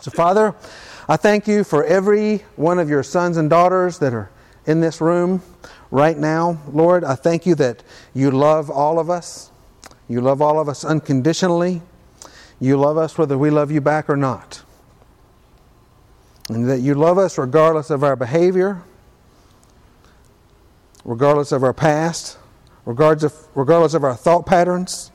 So, Father, I thank you for every one of your sons and daughters that are in this room right now. Lord, I thank you that you love all of us. You love all of us unconditionally. You love us whether we love you back or not. And that you love us regardless of our behavior, regardless of our past, regardless of our thought patterns.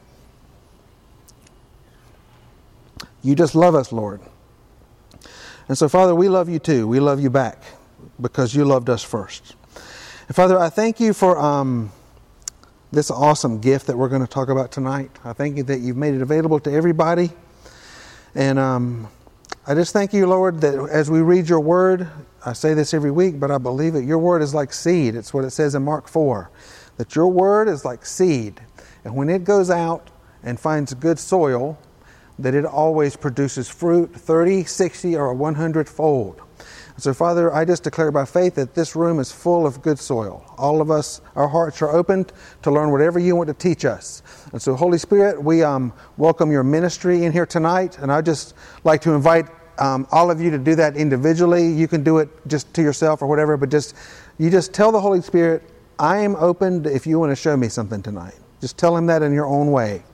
You just love us, Lord. And so, Father, we love you too. We love you back because you loved us first. And Father, I thank you for this awesome gift that we're going to talk about tonight. I thank you that you've made it available to everybody. And I just thank you, Lord, that as we read your word, I say this every week, but I believe that your word is like seed. It's what it says in Mark 4, that your word is like seed. And when it goes out and finds good soil, that it always produces fruit 30, 60, or 100-fold. So, Father, I just declare by faith that this room is full of good soil. All of us, our hearts are open to learn whatever you want to teach us. And so, Holy Spirit, we welcome your ministry in here tonight. And I just like to invite all of you to do that individually. You can do it just to yourself or whatever, but you just tell the Holy Spirit, I am open if you want to show me something tonight. Just tell him that in your own way.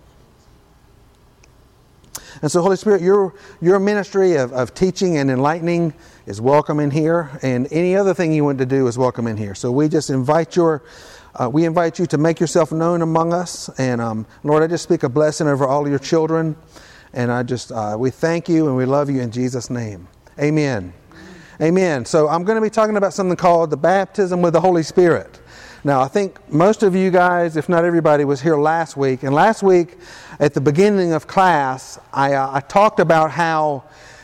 And so, Holy Spirit, your ministry of teaching and enlightening is welcome in here, and any other thing you want to do is welcome in here. So we just invite you to make yourself known among us. And Lord, I just speak a blessing over all of your children, and we thank you and we love you in Jesus' name. Amen. Amen. So I'm going to be talking about something called the baptism with the Holy Spirit. Now, I think most of you guys, if not everybody, was here last week. And last week, at the beginning of class, I talked about how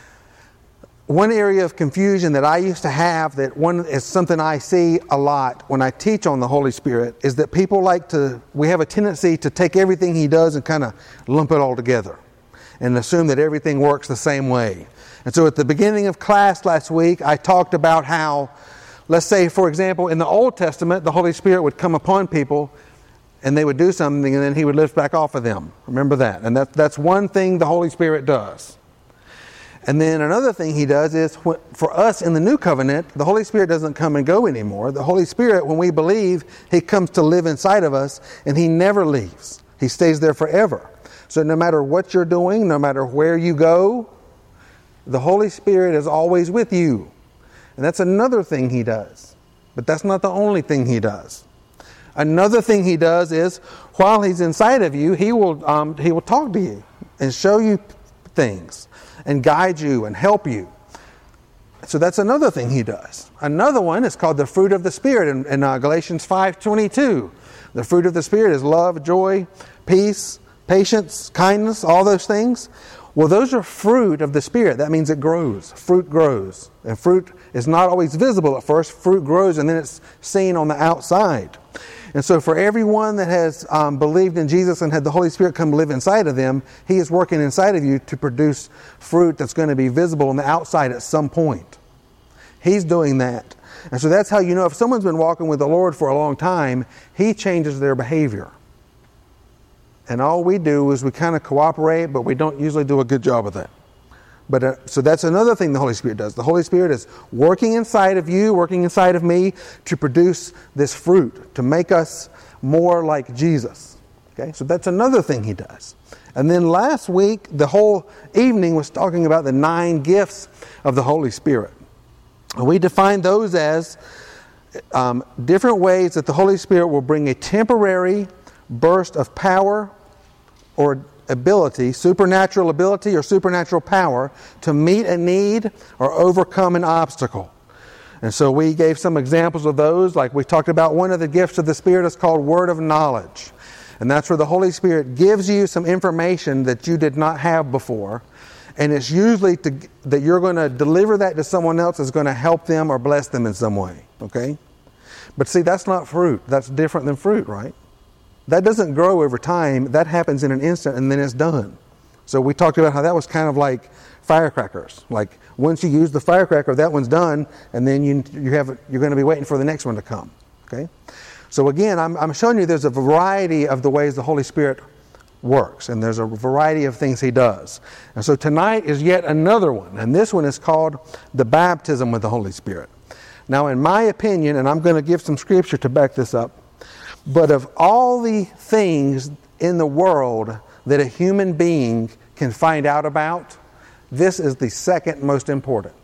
one area of confusion that I used to have, is something I see a lot when I teach on the Holy Spirit, is that people we have a tendency to take everything he does and kind of lump it all together and assume that everything works the same way. And so at the beginning of class last week, I talked about how, let's say, for example, in the Old Testament, the Holy Spirit would come upon people and they would do something and then he would lift back off of them. Remember that. And that's one thing the Holy Spirit does. And then another thing he does is, for us in the New Covenant, the Holy Spirit doesn't come and go anymore. The Holy Spirit, when we believe, he comes to live inside of us and he never leaves. He stays there forever. So no matter what you're doing, no matter where you go, the Holy Spirit is always with you. And that's another thing he does. But that's not the only thing he does. Another thing he does is, while he's inside of you, he will talk to you and show you things and guide you and help you. So that's another thing he does. Another one is called the fruit of the Spirit in Galatians 5:22. The fruit of the Spirit is love, joy, peace, patience, kindness, all those things. Well, those are fruit of the Spirit. That means it grows. Fruit grows. And fruit is not always visible at first. Fruit grows and then it's seen on the outside. And so for everyone that has believed in Jesus and had the Holy Spirit come live inside of them, he is working inside of you to produce fruit that's going to be visible on the outside at some point. He's doing that. And so that's how you know if someone's been walking with the Lord for a long time, he changes their behavior. And all we do is we kind of cooperate, but we don't usually do a good job of that. But so that's another thing the Holy Spirit does. The Holy Spirit is working inside of you, working inside of me to produce this fruit, to make us more like Jesus. Okay, so that's another thing he does. And then last week, the whole evening was talking about the 9 gifts of the Holy Spirit. And we defined those as different ways that the Holy Spirit will bring a temporary burst of power or ability, supernatural ability or supernatural power to meet a need or overcome an obstacle. And so we gave some examples of those. Like we talked about, one of the gifts of the Spirit is called word of knowledge. And that's where the Holy Spirit gives you some information that you did not have before. And it's usually that you're going to deliver that to someone else is going to help them or bless them in some way. Okay? But see, that's not fruit. That's different than fruit, right? That doesn't grow over time. That happens in an instant and then it's done. So we talked about how that was kind of like firecrackers. Like once you use the firecracker, that one's done, and then you're going to be waiting for the next one to come. Okay? So again, I'm showing you there's a variety of the ways the Holy Spirit works. And there's a variety of things he does. And so tonight is yet another one. And this one is called the baptism with the Holy Spirit. Now, in my opinion, and I'm going to give some scripture to back this up, but of all the things in the world that a human being can find out about, this is the second most important.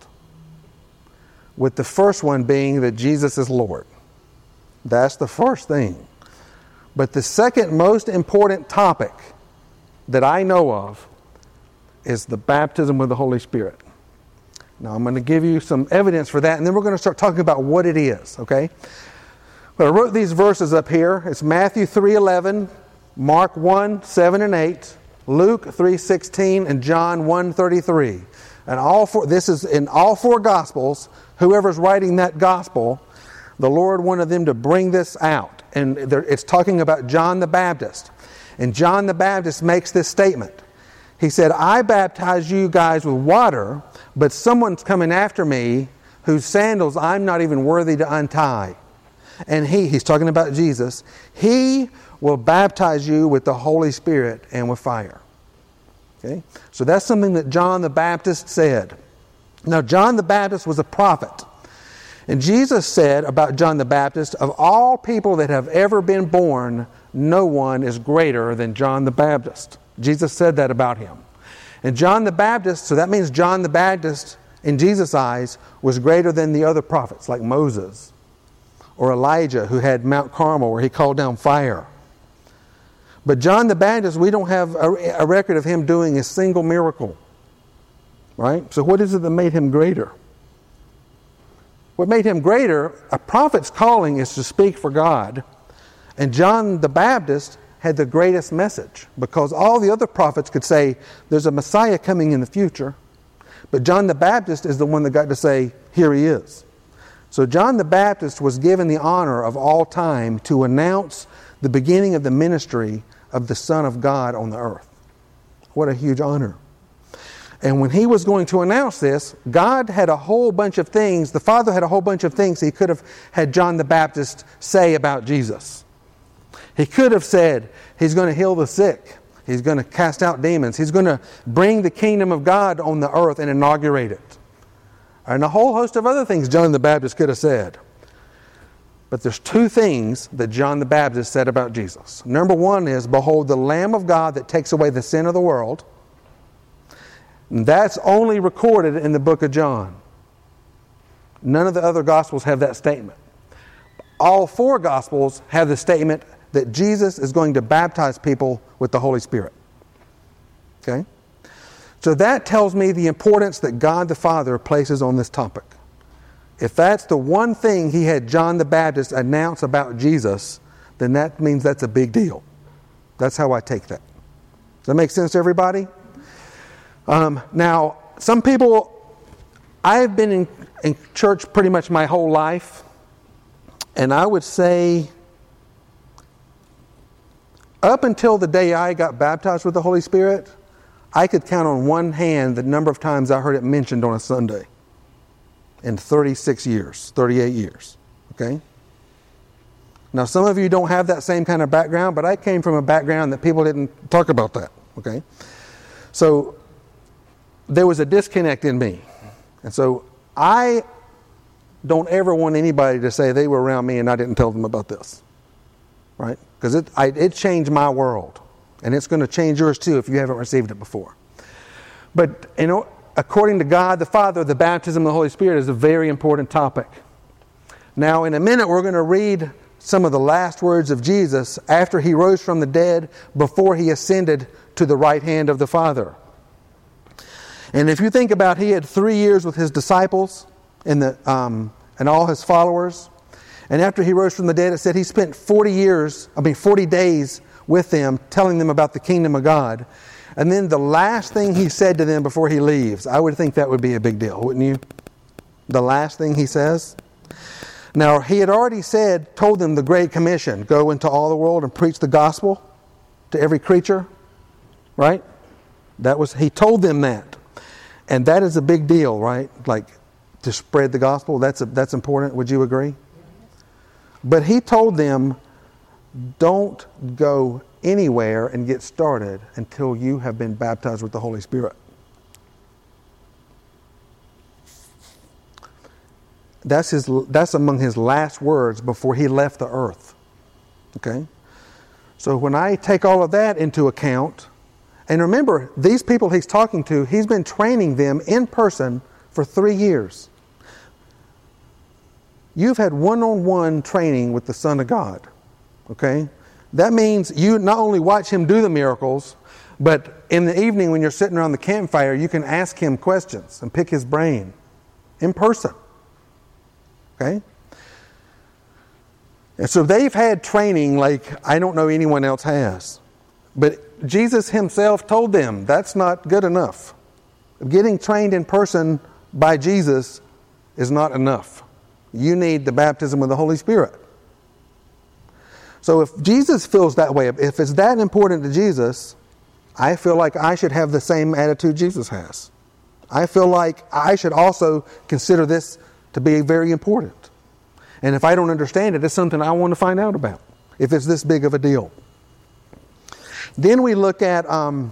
With the first one being that Jesus is Lord. That's the first thing. But the second most important topic that I know of is the baptism with the Holy Spirit. Now I'm going to give you some evidence for that, and then we're going to start talking about what it is, okay? But I wrote these verses up here. It's Matthew 3:11, Mark 1:7 and 8, Luke 3:16, and John 1:33. And this is in all four Gospels. Whoever's writing that Gospel, the Lord wanted them to bring this out. And it's talking about John the Baptist. And John the Baptist makes this statement. He said, I baptize you guys with water, but someone's coming after me whose sandals I'm not even worthy to untie. And he's talking about Jesus, he will baptize you with the Holy Spirit and with fire. Okay? So that's something that John the Baptist said. Now, John the Baptist was a prophet. And Jesus said about John the Baptist, of all people that have ever been born, no one is greater than John the Baptist. Jesus said that about him. And John the Baptist, so that means John the Baptist, in Jesus' eyes, was greater than the other prophets, like Moses or Elijah, who had Mount Carmel, where he called down fire. But John the Baptist, we don't have a record of him doing a single miracle. Right? So what is it that made him greater? What made him greater, a prophet's calling is to speak for God. And John the Baptist had the greatest message, because all the other prophets could say, there's a Messiah coming in the future. But John the Baptist is the one that got to say, here he is. So John the Baptist was given the honor of all time to announce the beginning of the ministry of the Son of God on the earth. What a huge honor. And when he was going to announce this, God had a whole bunch of things, the Father had a whole bunch of things he could have had John the Baptist say about Jesus. He could have said, he's going to heal the sick. He's going to cast out demons. He's going to bring the kingdom of God on the earth and inaugurate it. And a whole host of other things John the Baptist could have said. But there's two things that John the Baptist said about Jesus. Number one is, behold, the Lamb of God that takes away the sin of the world. And that's only recorded in the book of John. None of the other Gospels have that statement. All four Gospels have the statement that Jesus is going to baptize people with the Holy Spirit. Okay? So that tells me the importance that God the Father places on this topic. If that's the one thing he had John the Baptist announce about Jesus, then that means that's a big deal. That's how I take that. Does that make sense to everybody? Now, some people, I've been in church pretty much my whole life, and I would say up until the day I got baptized with the Holy Spirit, I could count on one hand the number of times I heard it mentioned on a Sunday in 36 years, 38 years. Okay? Now, some of you don't have that same kind of background, but I came from a background that people didn't talk about that. Okay? So there was a disconnect in me. And so I don't ever want anybody to say they were around me and I didn't tell them about this. Right? Because it changed my world. And it's going to change yours too if you haven't received it before. But, according to God the Father, the baptism of the Holy Spirit is a very important topic. Now, in a minute, we're going to read some of the last words of Jesus after he rose from the dead, before he ascended to the right hand of the Father. And if you think about, he had 3 years with his disciples and all his followers. And after he rose from the dead, it said he spent 40 days with them, telling them about the kingdom of God. And then the last thing he said to them before he leaves, I would think that would be a big deal, wouldn't you? The last thing he says. Now, he had already told them the Great Commission, go into all the world and preach the gospel to every creature. Right? He told them that. And that is a big deal, right? Like, to spread the gospel, that's important. Would you agree? But he told them, don't go anywhere and get started until you have been baptized with the Holy Spirit. That's among his last words before he left the earth. Okay? So when I take all of that into account, and remember, these people he's talking to, he's been training them in person for 3 years. You've had one-on-one training with the Son of God. Okay? That means you not only watch him do the miracles, but in the evening when you're sitting around the campfire, you can ask him questions and pick his brain in person. Okay? And so they've had training like I don't know anyone else has. But Jesus himself told them that's not good enough. Getting trained in person by Jesus is not enough. You need the baptism of the Holy Spirit. So if Jesus feels that way, if it's that important to Jesus, I feel like I should have the same attitude Jesus has. I feel like I should also consider this to be very important. And if I don't understand it, it's something I want to find out about, if it's this big of a deal. Then we look at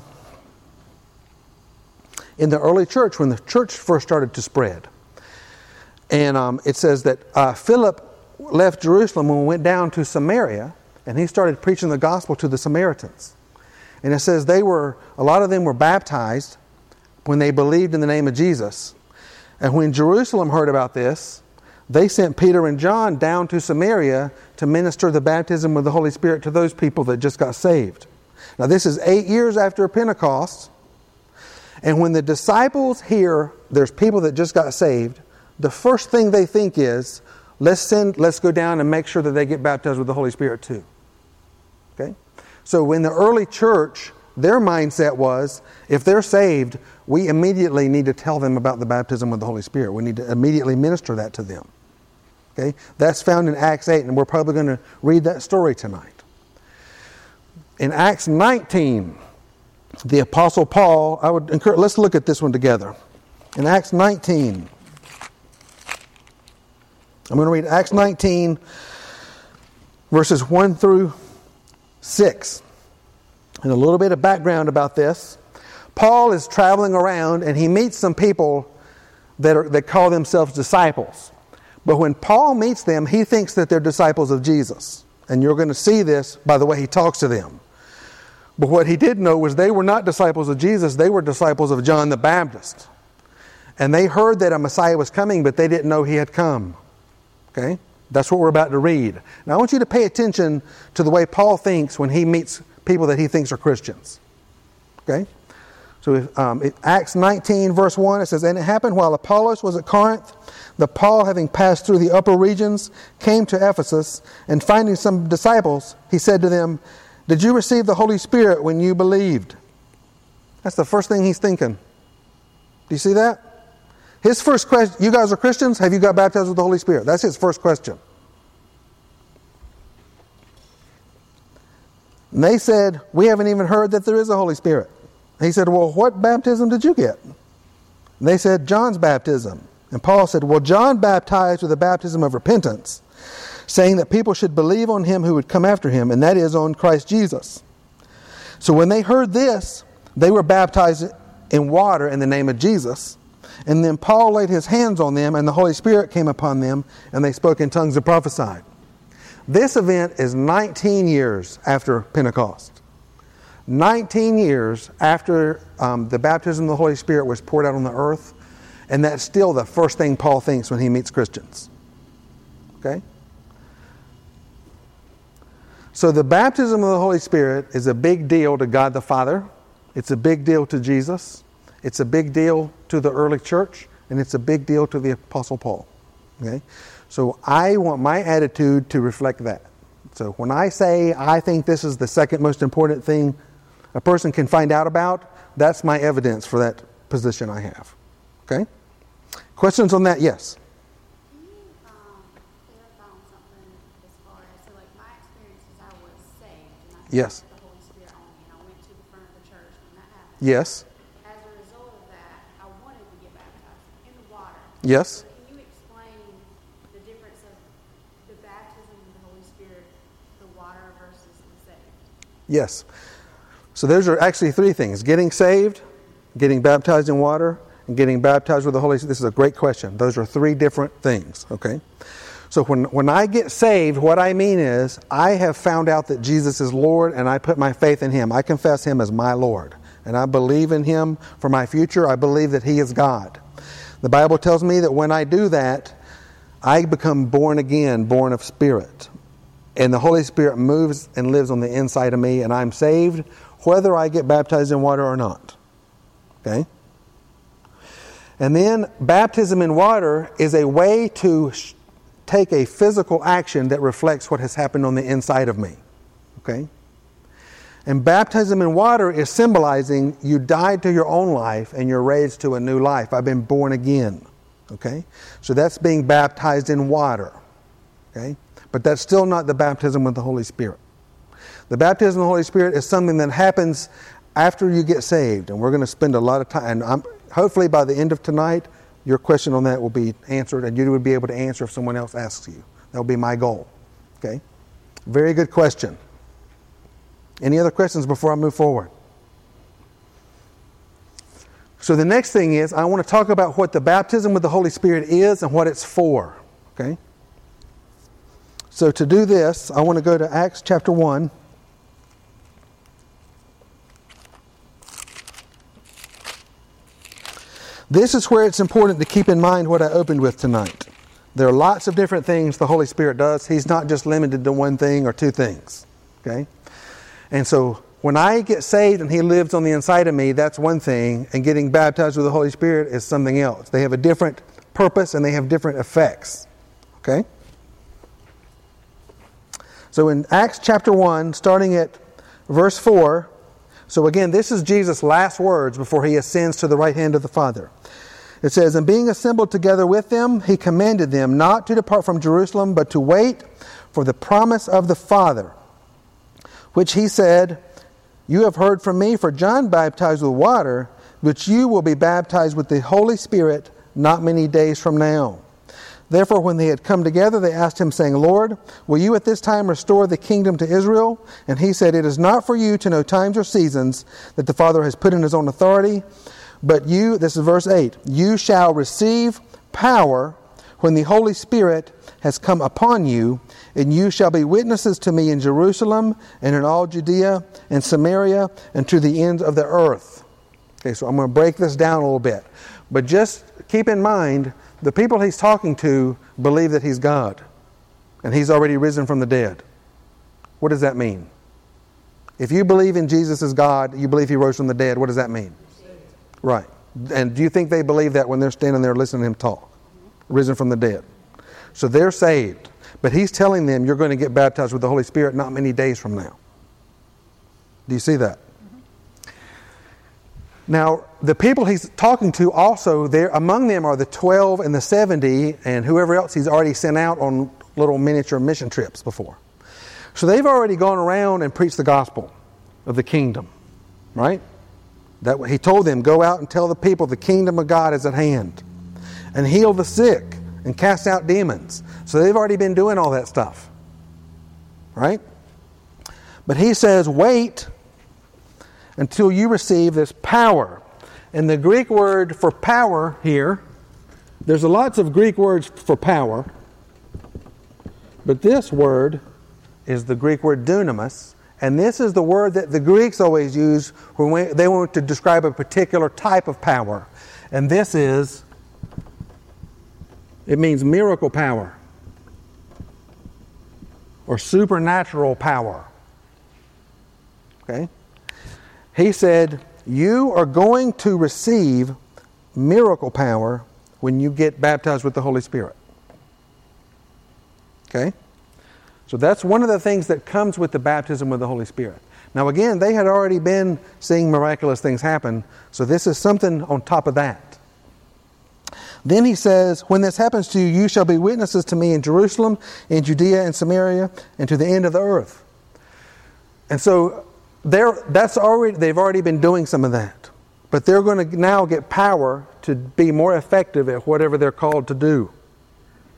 in the early church, when the church first started to spread. And it says that Philip left Jerusalem and went down to Samaria, and he started preaching the gospel to the Samaritans. And it says a lot of them were baptized when they believed in the name of Jesus. And when Jerusalem heard about this, they sent Peter and John down to Samaria to minister the baptism of the Holy Spirit to those people that just got saved. Now this is 8 years after Pentecost. And when the disciples hear there's people that just got saved, the first thing they think is, let's go down and make sure that they get baptized with the Holy Spirit too. Okay? So in the early church, their mindset was, if they're saved, we immediately need to tell them about the baptism of the Holy Spirit. We need to immediately minister that to them. Okay? That's found in Acts 8, and we're probably going to read that story tonight. In Acts 19, the Apostle Paul, let's look at this one together. In Acts 19, I'm going to read Acts 19, verses 1 through 6. And a little bit of background about this. Paul is traveling around and he meets some people that call themselves disciples. But when Paul meets them, he thinks that they're disciples of Jesus. And you're going to see this by the way he talks to them. But what he did know was they were not disciples of Jesus, they were disciples of John the Baptist. And they heard that a Messiah was coming, but they didn't know he had come. Okay? That's what we're about to read. Now I want you to pay attention to the way Paul thinks when he meets people that he thinks are Christians. Okay? So Acts 19 verse 1, it says, "And it happened while Apollos was at Corinth, that Paul, having passed through the upper regions, came to Ephesus, and finding some disciples, he said to them, 'Did you receive the Holy Spirit when you believed?'" That's the first thing he's thinking. Do you see that? His first question, you guys are Christians? Have you got baptized with the Holy Spirit? That's his first question. And they said, "We haven't even heard that there is a Holy Spirit." He said, "Well, what baptism did you get?" And they said, "John's baptism." And Paul said, "Well, John baptized with a baptism of repentance, saying that people should believe on him who would come after him, and that is on Christ Jesus." So when they heard this, they were baptized in water in the name of Jesus. And then Paul laid his hands on them, and the Holy Spirit came upon them, and they spoke in tongues and prophesied. This event is 19 years after Pentecost. 19 years after the baptism of the Holy Spirit was poured out on the earth, and that's still the first thing Paul thinks when he meets Christians. Okay? So the baptism of the Holy Spirit is a big deal to God the Father. It's a big deal to Jesus. It's a big deal to the early church, and it's a big deal to the Apostle Paul. Okay? So I want my attitude to reflect that. So when I say I think this is the second most important thing a person can find out about, that's my evidence for that position I have. Okay? Questions on that? Yes. Can you clarify on something as far as, so like my experience is I was saved and I Yes. felt the Holy Spirit on me and I went to the front of the church when that happened. Yes. As a result of that, I wanted to get baptized in the water. Yes. So can you explain the difference of the baptism of the Holy Spirit, the water versus the saved? Yes. So those are actually three things: getting saved, getting baptized in water, and getting baptized with the Holy Spirit. This is a great question. Those are three different things, okay? So when I get saved, what I mean is I have found out that Jesus is Lord, and I put my faith in Him. I confess Him as my Lord, and I believe in Him for my future. I believe that He is God. The Bible tells me that when I do that, I become born again, born of Spirit. And the Holy Spirit moves and lives on the inside of me, and I'm saved whether I get baptized in water or not. Okay? And then baptism in water is a way to take a physical action that reflects what has happened on the inside of me. Okay? And baptism in water is symbolizing you died to your own life and you're raised to a new life. I've been born again. Okay? So that's being baptized in water. Okay? But that's still not the baptism with the Holy Spirit. The baptism of the Holy Spirit is something that happens after you get saved. And we're going to spend a lot of time. And hopefully by the end of tonight, your question on that will be answered, and you would be able to answer if someone else asks you. That will be my goal. Okay? Very good question. Any other questions before I move forward? So the next thing is, I want to talk about what the baptism with the Holy Spirit is and what it's for. Okay? So to do this, I want to go to Acts chapter 1. This is where it's important to keep in mind what I opened with tonight. There are lots of different things the Holy Spirit does. He's not just limited to one thing or two things. Okay? And so when I get saved and He lives on the inside of me, that's one thing. And getting baptized with the Holy Spirit is something else. They have a different purpose and they have different effects. Okay? So in Acts chapter 1, starting at verse 4, so again, this is Jesus' last words before He ascends to the right hand of the Father. It says, "And being assembled together with them, He commanded them not to depart from Jerusalem, but to wait for the promise of the Father, which He said, 'You have heard from me, for John baptized with water, but you will be baptized with the Holy Spirit not many days from now.' Therefore, when they had come together, they asked Him, saying, 'Lord, will you at this time restore the kingdom to Israel?' And He said, 'It is not for you to know times or seasons that the Father has put in His own authority, but you,'" this is verse 8, "'you shall receive power when the Holy Spirit has come upon you, and you shall be witnesses to me in Jerusalem and in all Judea and Samaria and to the ends of the earth.'" Okay, so I'm going to break this down a little bit. But just keep in mind, the people He's talking to believe that He's God, and He's already risen from the dead. What does that mean? If you believe in Jesus as God, you believe He rose from the dead, what does that mean? Right. And do you think they believe that when they're standing there listening to Him talk? Risen from the dead. So they're saved. But He's telling them, you're going to get baptized with the Holy Spirit not many days from now. Do you see that? Now, the people He's talking to also, there among them are the 12 and the 70 and whoever else He's already sent out on little miniature mission trips before. So they've already gone around and preached the gospel of the kingdom, right? That He told them, go out and tell the people the kingdom of God is at hand, and heal the sick and cast out demons. So they've already been doing all that stuff, right? But He says, wait until you receive this power. And the Greek word for power here, there's lots of Greek words for power, but this word is the Greek word dunamis, and this is the word that the Greeks always use when they want to describe a particular type of power. And this is, it means miracle power or supernatural power. Okay? He said, you are going to receive miracle power when you get baptized with the Holy Spirit. Okay? So that's one of the things that comes with the baptism with the Holy Spirit. Now again, they had already been seeing miraculous things happen, so this is something on top of that. Then He says, when this happens to you, you shall be witnesses to me in Jerusalem, in Judea and Samaria, and to the end of the earth. And so they've already been doing some of that. But they're going to now get power to be more effective at whatever they're called to do.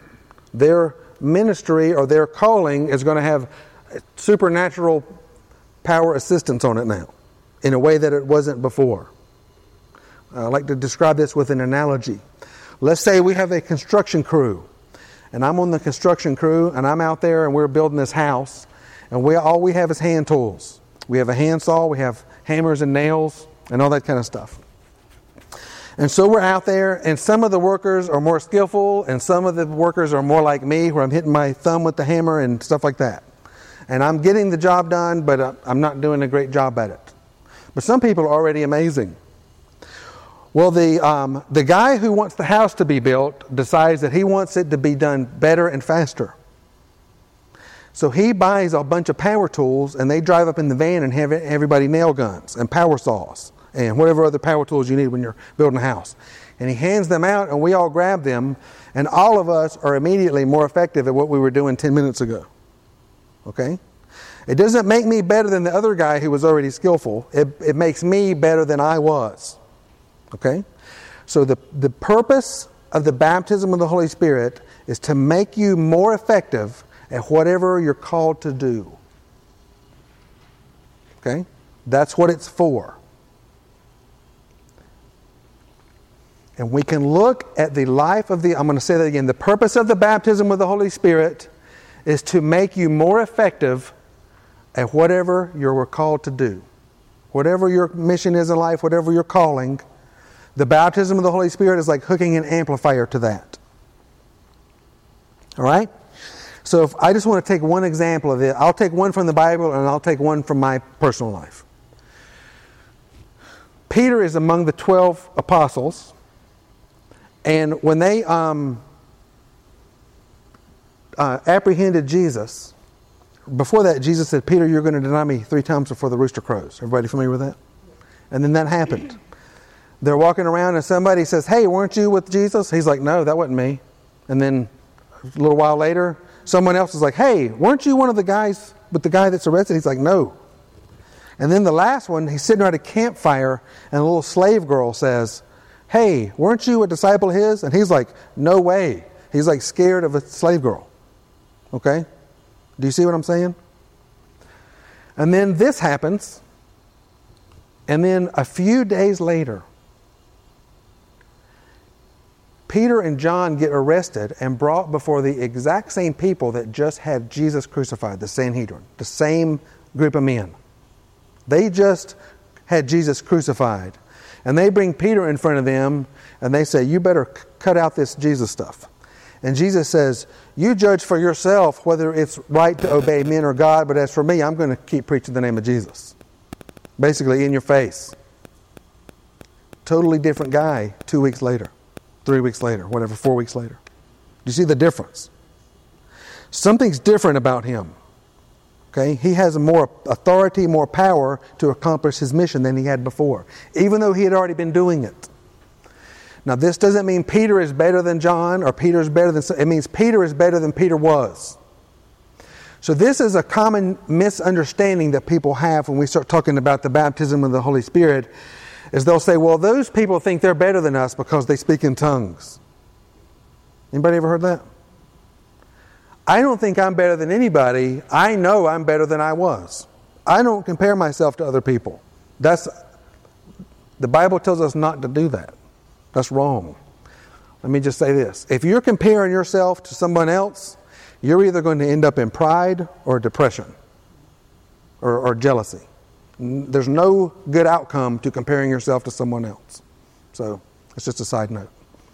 Their ministry or their calling is going to have supernatural power assistance on it now in a way that it wasn't before. I like to describe this with an analogy. Let's say we have a construction crew, and I'm on the construction crew, and I'm out there, and we're building this house, and all we have is hand tools. We have a handsaw, we have hammers and nails, and all that kind of stuff. And so we're out there, and some of the workers are more skillful, and some of the workers are more like me, where I'm hitting my thumb with the hammer and stuff like that. And I'm getting the job done, but I'm not doing a great job at it. But some people are already amazing. Well, the guy who wants the house to be built decides that he wants it to be done better and faster. So he buys a bunch of power tools, and they drive up in the van and have everybody nail guns and power saws and whatever other power tools you need when you're building a house. And he hands them out, and we all grab them, and all of us are immediately more effective at what we were doing 10 minutes ago. Okay? It doesn't make me better than the other guy who was already skillful. It makes me better than I was. Okay? So the purpose of the baptism of the Holy Spirit is to make you more effective at whatever you're called to do. Okay? That's what it's for. And we can look at the life of I'm going to say that again. The purpose of the baptism with the Holy Spirit is to make you more effective at whatever you're called to do. Whatever your mission is in life, whatever your calling, the baptism of the Holy Spirit is like hooking an amplifier to that. All right? So if I just want to take one example of it. I'll take one from the Bible and I'll take one from my personal life. Peter is among the 12 apostles. And when they apprehended Jesus, before that Jesus said, Peter, you're going to deny me 3 times before the rooster crows. Everybody familiar with that? And then that happened. They're walking around and somebody says, hey, weren't you with Jesus? He's like, no, that wasn't me. And then a little while later, someone else is like, hey, weren't you one of the guys with the guy that's arrested? He's like, no. And then the last one, he's sitting around a campfire and a little slave girl says, hey, weren't you a disciple of his? And he's like, no way. He's like scared of a slave girl. Okay? Do you see what I'm saying? And then this happens. And then a few days later, Peter and John get arrested and brought before the exact same people that just had Jesus crucified, the Sanhedrin, the same group of men. They just had Jesus crucified. And they bring Peter in front of them and they say, you better cut out this Jesus stuff. And Jesus says, you judge for yourself whether it's right to obey men or God, but as for me, I'm going to keep preaching the name of Jesus. Basically, in your face. Totally different guy 2 weeks later, 3 weeks later, whatever, 4 weeks later. Do you see the difference? Something's different about him. Okay? He has more authority, more power to accomplish his mission than he had before, even though he had already been doing it. Now, this doesn't mean Peter is better than John or Peter is better than... It means Peter is better than Peter was. So this is a common misunderstanding that people have when we start talking about the baptism of the Holy Spirit, is they'll say, well, those people think they're better than us because they speak in tongues. Anybody ever heard that? I don't think I'm better than anybody. I know I'm better than I was. I don't compare myself to other people. The Bible tells us not to do that. That's wrong. Let me just say this. If you're comparing yourself to someone else, you're either going to end up in pride or depression or jealousy. There's no good outcome to comparing yourself to someone else. So it's just a side note.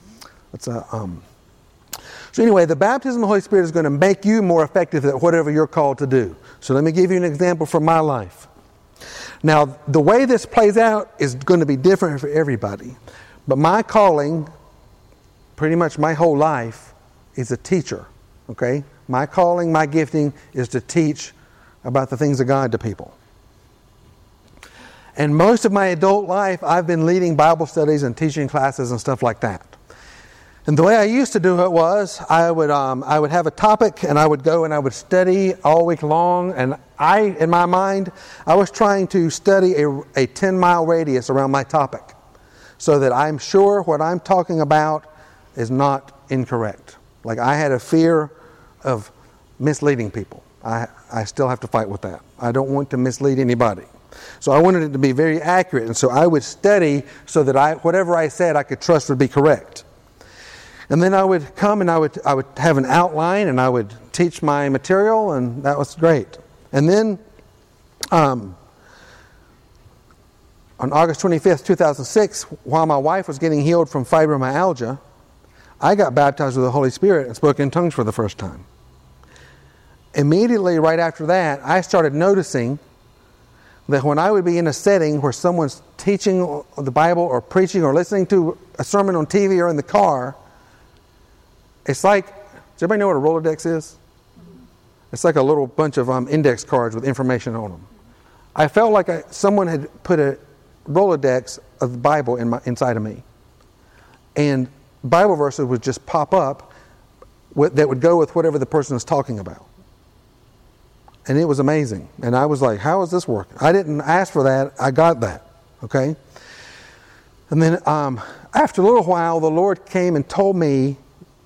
So anyway, the baptism of the Holy Spirit is going to make you more effective at whatever you're called to do. So let me give you an example from my life. Now, the way this plays out is going to be different for everybody. But my calling, pretty much my whole life, is a teacher. Okay? My calling, my gifting is to teach about the things of God to people. And most of my adult life, I've been leading Bible studies and teaching classes and stuff like that. And the way I used to do it was, I would have a topic and I would go and I would study all week long. And in my mind, I was trying to study a 10-mile radius around my topic, so that I'm sure what I'm talking about is not incorrect. Like I had a fear of misleading people. I still have to fight with that. I don't want to mislead anybody. So I wanted it to be very accurate, and so I would study so that whatever I said I could trust would be correct. And then I would come and I would have an outline, and I would teach my material, and that was great. And then on August 25th, 2006, while my wife was getting healed from fibromyalgia, I got baptized with the Holy Spirit and spoke in tongues for the first time. Immediately right after that, I started noticing that when I would be in a setting where someone's teaching the Bible or preaching or listening to a sermon on TV or in the car, it's like, does everybody know what a Rolodex is? It's like a little bunch of index cards with information on them. I felt like someone had put a Rolodex of the Bible inside of me. And Bible verses would just pop up that would go with whatever the person was talking about. And it was amazing. And I was like, how is this working? I didn't ask for that. I got that. Okay? And then after a little while, the Lord came and told me,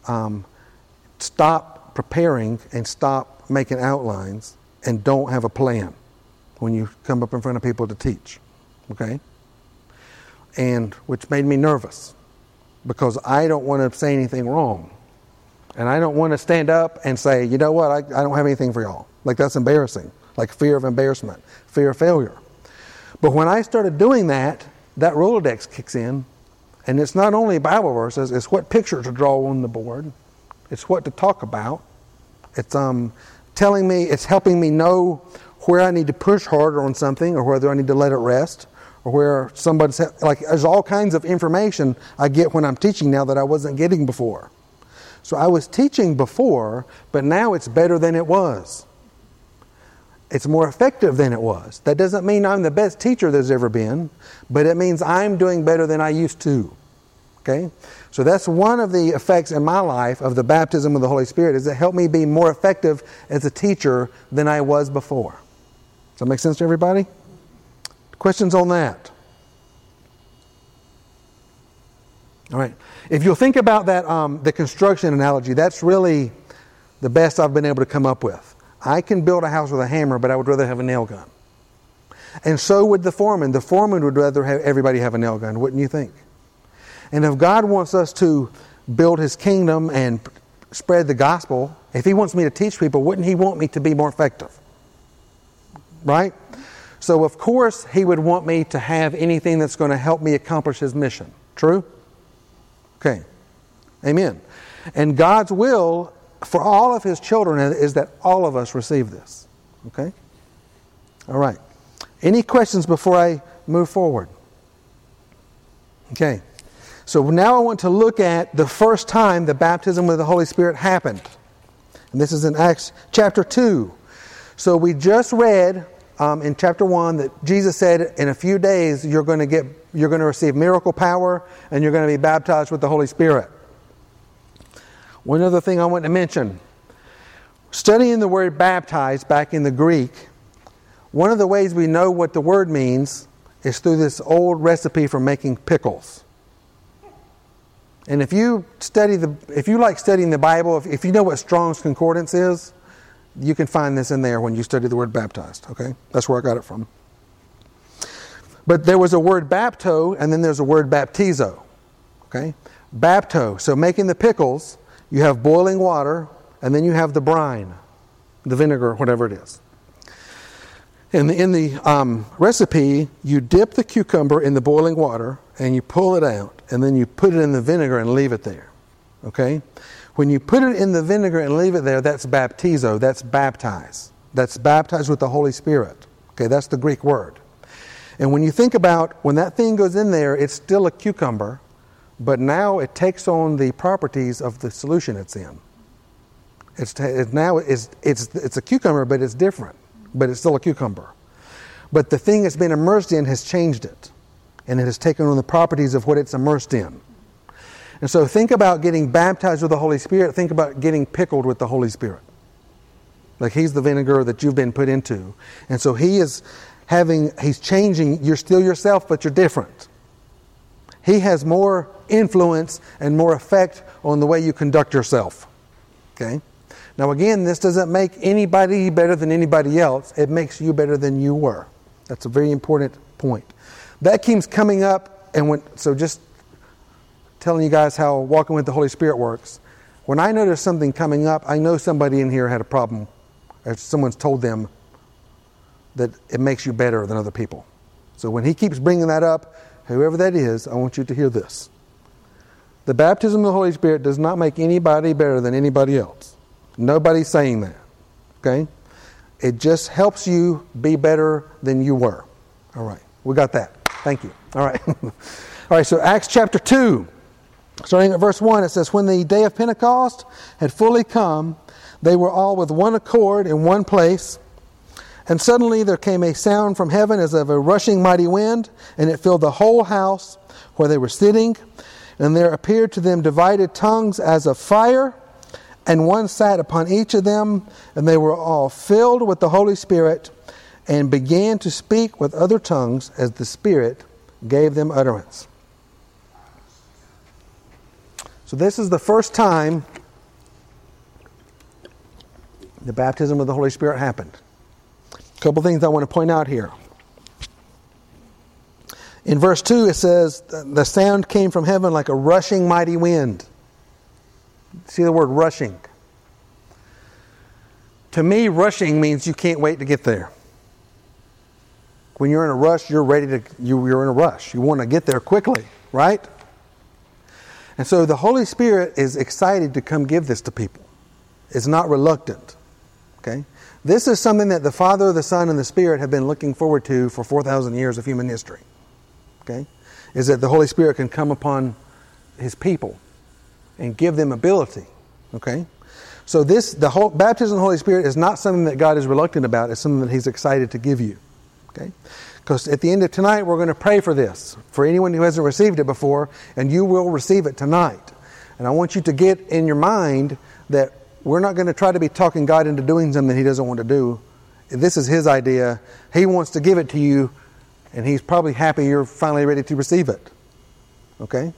stop preparing and stop making outlines and don't have a plan when you come up in front of people to teach. Okay? And which made me nervous because I don't want to say anything wrong. And I don't want to stand up and say, you know what, I don't have anything for y'all. Like that's embarrassing. Like fear of embarrassment, fear of failure. But when I started doing that, that Rolodex kicks in. And it's not only Bible verses, it's what picture to draw on the board. It's what to talk about. It's telling me, it's helping me know where I need to push harder on something or whether I need to let it rest or where somebody's, like there's all kinds of information I get when I'm teaching now that I wasn't getting before. So I was teaching before, but now it's better than it was. It's more effective than it was. That doesn't mean I'm the best teacher there's ever been, but it means I'm doing better than I used to. Okay? So that's one of the effects in my life of the baptism of the Holy Spirit, is it helped me be more effective as a teacher than I was before. Does that make sense to everybody? Questions on that? All right. If you'll think about that, the construction analogy, that's really the best I've been able to come up with. I can build a house with a hammer, but I would rather have a nail gun. And so would the foreman. The foreman would rather have everybody have a nail gun, wouldn't you think? And if God wants us to build His kingdom and spread the gospel, if He wants me to teach people, wouldn't He want me to be more effective? Right? So of course He would want me to have anything that's going to help me accomplish His mission. True? Okay. Amen. And God's will for all of His children is that all of us receive this. Okay? All right. Any questions before I move forward? Okay. So now I want to look at the first time the baptism with the Holy Spirit happened. And this is in Acts chapter 2. So we just read in chapter 1 that Jesus said in a few days you're going to receive miracle power and you're going to be baptized with the Holy Spirit. One other thing I want to mention. Studying the word baptized back in the Greek, one of the ways we know what the word means is through this old recipe for making pickles. And if you like studying the Bible, if you know what Strong's Concordance is, you can find this in there when you study the word baptized. Okay? That's where I got it from. But there was a word bapto, and then there's a word baptizo. Okay? Bapto. So making the pickles, you have boiling water, and then you have the brine, the vinegar, whatever it is. In the recipe, you dip the cucumber in the boiling water, and you pull it out, and then you put it in the vinegar and leave it there. Okay? When you put it in the vinegar and leave it there, that's baptizo, that's baptize. That's baptized with the Holy Spirit. Okay, that's the Greek word. And when you think about when that thing goes in there, it's still a cucumber, but now it takes on the properties of the solution it's in. It's a cucumber, but it's different. But it's still a cucumber. But the thing it's been immersed in has changed it. And it has taken on the properties of what it's immersed in. And so think about getting baptized with the Holy Spirit. Think about getting pickled with the Holy Spirit. Like He's the vinegar that you've been put into. And so He's changing. You're still yourself, but you're different. He has more influence and more effect on the way you conduct yourself. Okay? Now again, this doesn't make anybody better than anybody else. It makes you better than you were. That's a very important point. That keeps coming up, so just telling you guys how walking with the Holy Spirit works. When I notice something coming up, I know somebody in here had a problem, or someone's told them that it makes you better than other people. So when he keeps bringing that up, whoever that is, I want you to hear this. The baptism of the Holy Spirit does not make anybody better than anybody else. Nobody's saying that. Okay? It just helps you be better than you were. All right. We got that. Thank you. All right. All right, so Acts chapter 2. Starting at verse 1, it says, "When the day of Pentecost had fully come, they were all with one accord in one place. And suddenly there came a sound from heaven as of a rushing mighty wind, and it filled the whole house where they were sitting. And there appeared to them divided tongues as of fire, and one sat upon each of them. And they were all filled with the Holy Spirit, and began to speak with other tongues as the Spirit gave them utterance." So this is the first time the baptism of the Holy Spirit happened. A couple things I want to point out here. In verse 2 it says, "The sound came from heaven like a rushing mighty wind." See the word rushing. To me, rushing means you can't wait to get there. When you're in a rush, you're in a rush. You want to get there quickly, right? And so the Holy Spirit is excited to come give this to people. It's not reluctant. Okay? This is something that the Father, the Son, and the Spirit have been looking forward to for 4,000 years of human history. Okay? Is that the Holy Spirit can come upon His people and give them ability. Okay? So the whole baptism of the Holy Spirit is not something that God is reluctant about. It's something that He's excited to give you. Okay? Because at the end of tonight, we're going to pray for this, for anyone who hasn't received it before, and you will receive it tonight. And I want you to get in your mind that we're not going to try to be talking God into doing something He doesn't want to do. This is His idea. He wants to give it to you, and He's probably happy you're finally ready to receive it. Okay?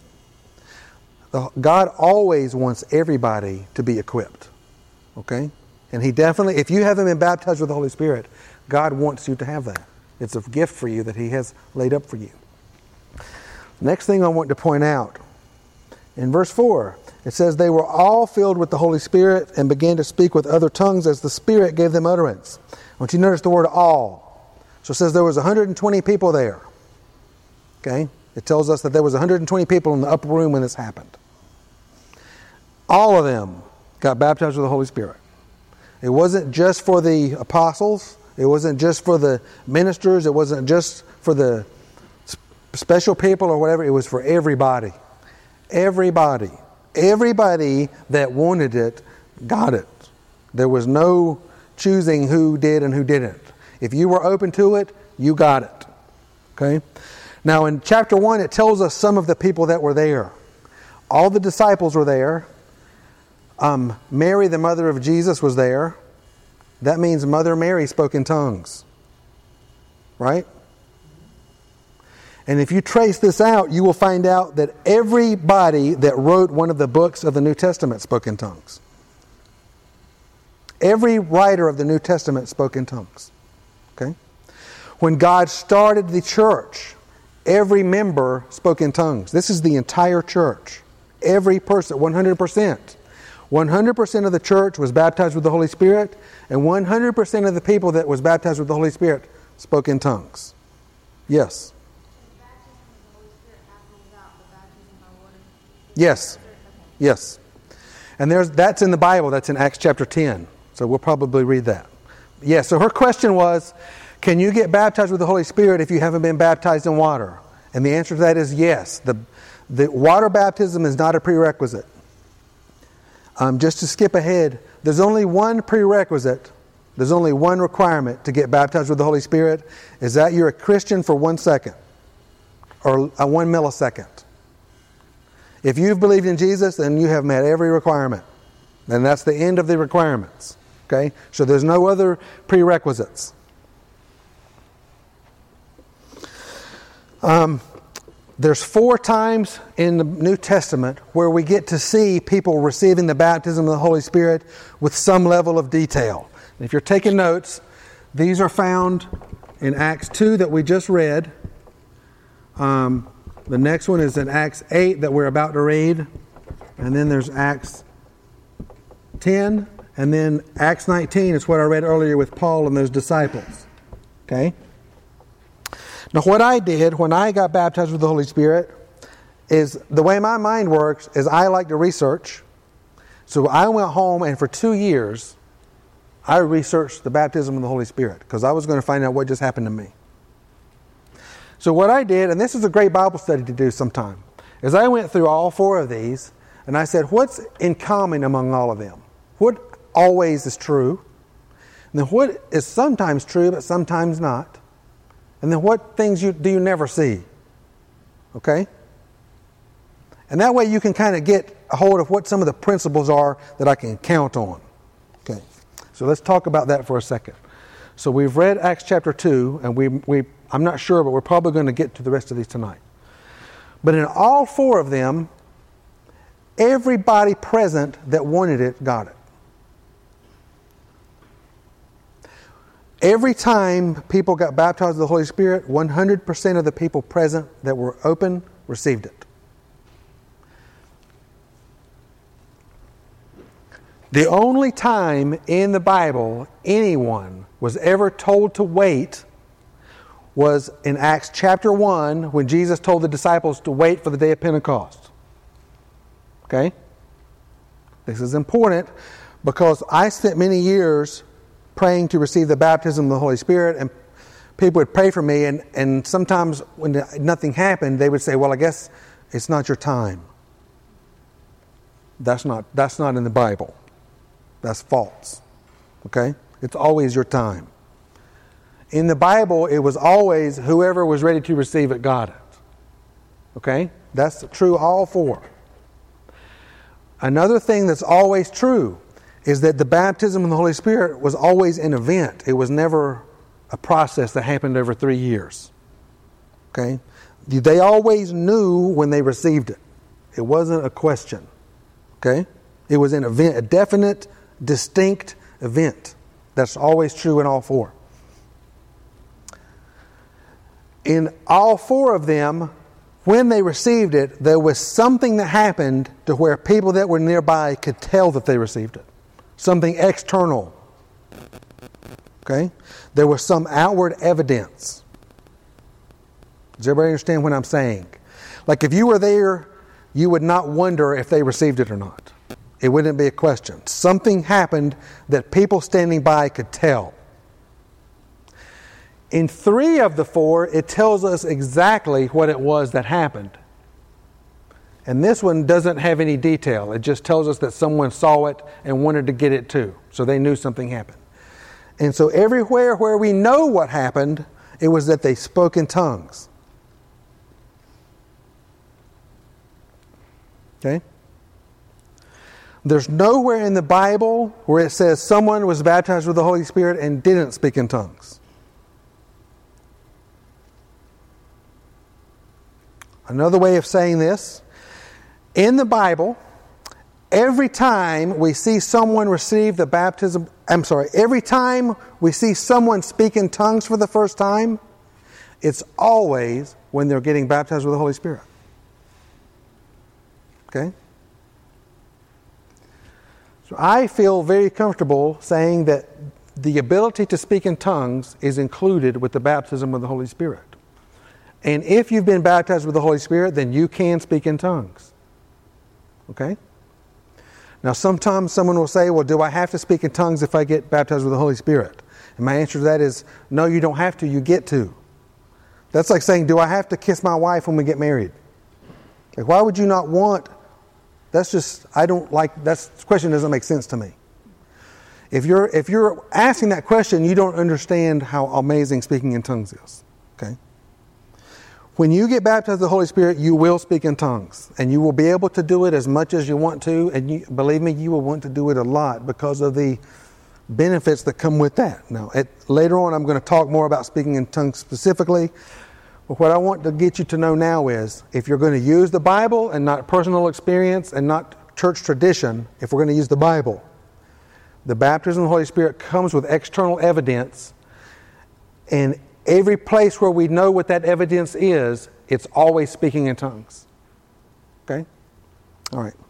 God always wants everybody to be equipped. Okay? And He definitely, if you haven't been baptized with the Holy Spirit, God wants you to have that. It's a gift for you that He has laid up for you. Next thing I want to point out, in verse 4, it says, "They were all filled with the Holy Spirit and began to speak with other tongues as the Spirit gave them utterance." I want you to notice the word all. So it says there was 120 people there. Okay? It tells us that there was 120 people in the upper room when this happened. All of them got baptized with the Holy Spirit. It wasn't just for the apostles. It wasn't just for the ministers. It wasn't just for the special people or whatever. It was for everybody. Everybody. Everybody that wanted it got it. There was no choosing who did and who didn't. If you were open to it, you got it. Okay? Now in chapter 1, it tells us some of the people that were there. All the disciples were there. Mary, the mother of Jesus, was there. That means Mother Mary spoke in tongues. Right? And if you trace this out, you will find out that everybody that wrote one of the books of the New Testament spoke in tongues. Every writer of the New Testament spoke in tongues. Okay? When God started the church, every member spoke in tongues. This is the entire church. Every person, 100%. 100% of the church was baptized with the Holy Spirit, and 100% of the people that was baptized with the Holy Spirit spoke in tongues. Yes? The baptism of the Holy Spirit happened without the baptism by water? Yes. Yes. And that's in the Bible. That's in Acts chapter 10. So we'll probably read that. Yes, so her question was, can you get baptized with the Holy Spirit if you haven't been baptized in water? And the answer to that is yes. The water baptism is not a prerequisite. Just to skip ahead, there's only one prerequisite. There's only one requirement to get baptized with the Holy Spirit, is that you're a Christian for 1 second or 1 millisecond. If you've believed in Jesus, then you have met every requirement. And that's the end of the requirements. Okay? So there's no other prerequisites. There's 4 times in the New Testament where we get to see people receiving the baptism of the Holy Spirit with some level of detail. And if you're taking notes, these are found in Acts 2 that we just read. The next one is in Acts 8 that we're about to read. And then there's Acts 10. And then Acts 19 is what I read earlier with Paul and those disciples. Okay? Now, what I did when I got baptized with the Holy Spirit is, the way my mind works is I like to research. So I went home and for 2 years, I researched the baptism of the Holy Spirit because I was going to find out what just happened to me. So what I did, and this is a great Bible study to do sometime, is I went through all 4 of these and I said, what's in common among all of them? What always is true? And then what is sometimes true but sometimes not? And then what things do you never see? Okay? And that way you can kind of get a hold of what some of the principles are that I can count on. Okay. So let's talk about that for a second. So we've read Acts chapter 2, and I'm not sure, but we're probably going to get to the rest of these tonight. But in all 4 of them, everybody present that wanted it got it. Every time people got baptized with the Holy Spirit, 100% of the people present that were open received it. The only time in the Bible anyone was ever told to wait was in Acts chapter 1 when Jesus told the disciples to wait for the day of Pentecost. Okay? This is important because I spent many years praying to receive the baptism of the Holy Spirit, and people would pray for me, and sometimes when nothing happened, they would say, well, I guess it's not your time. That's not in the Bible. That's false. Okay? It's always your time. In the Bible, it was always whoever was ready to receive it got it. Okay? That's true all 4. Another thing that's always true is that the baptism of the Holy Spirit was always an event. It was never a process that happened over 3 years. Okay? They always knew when they received it. It wasn't a question. Okay? It was an event, a definite, distinct event. That's always true in all 4. In all 4 of them, when they received it, there was something that happened to where people that were nearby could tell that they received it. Something external. Okay? There was some outward evidence. Does everybody understand what I'm saying? Like if you were there, you would not wonder if they received it or not. It wouldn't be a question. Something happened that people standing by could tell. In 3 of the 4, it tells us exactly what it was that happened. And this one doesn't have any detail. It just tells us that someone saw it and wanted to get it too. So they knew something happened. And so everywhere where we know what happened, it was that they spoke in tongues. Okay? There's nowhere in the Bible where it says someone was baptized with the Holy Spirit and didn't speak in tongues. Another way of saying this, in the Bible, every time we see someone receive the baptism, every time we see someone speak in tongues for the first time, it's always when they're getting baptized with the Holy Spirit. Okay? So I feel very comfortable saying that the ability to speak in tongues is included with the baptism of the Holy Spirit. And if you've been baptized with the Holy Spirit, then you can speak in tongues. Okay? Now, sometimes someone will say, well, do I have to speak in tongues if I get baptized with the Holy Spirit? And my answer to that is, no, you don't have to. You get to. That's like saying, do I have to kiss my wife when we get married? Like, why would you not want... This question doesn't make sense to me. If you're asking that question, you don't understand how amazing speaking in tongues is. Okay? When you get baptized with the Holy Spirit, you will speak in tongues. And you will be able to do it as much as you want to. And believe me, you will want to do it a lot because of the benefits that come with that. Now, later on, I'm going to talk more about speaking in tongues specifically. But what I want to get you to know now is, if you're going to use the Bible and not personal experience and not church tradition, if we're going to use the Bible, the baptism of the Holy Spirit comes with external evidence, and every place where we know what that evidence is, it's always speaking in tongues. Okay? All right.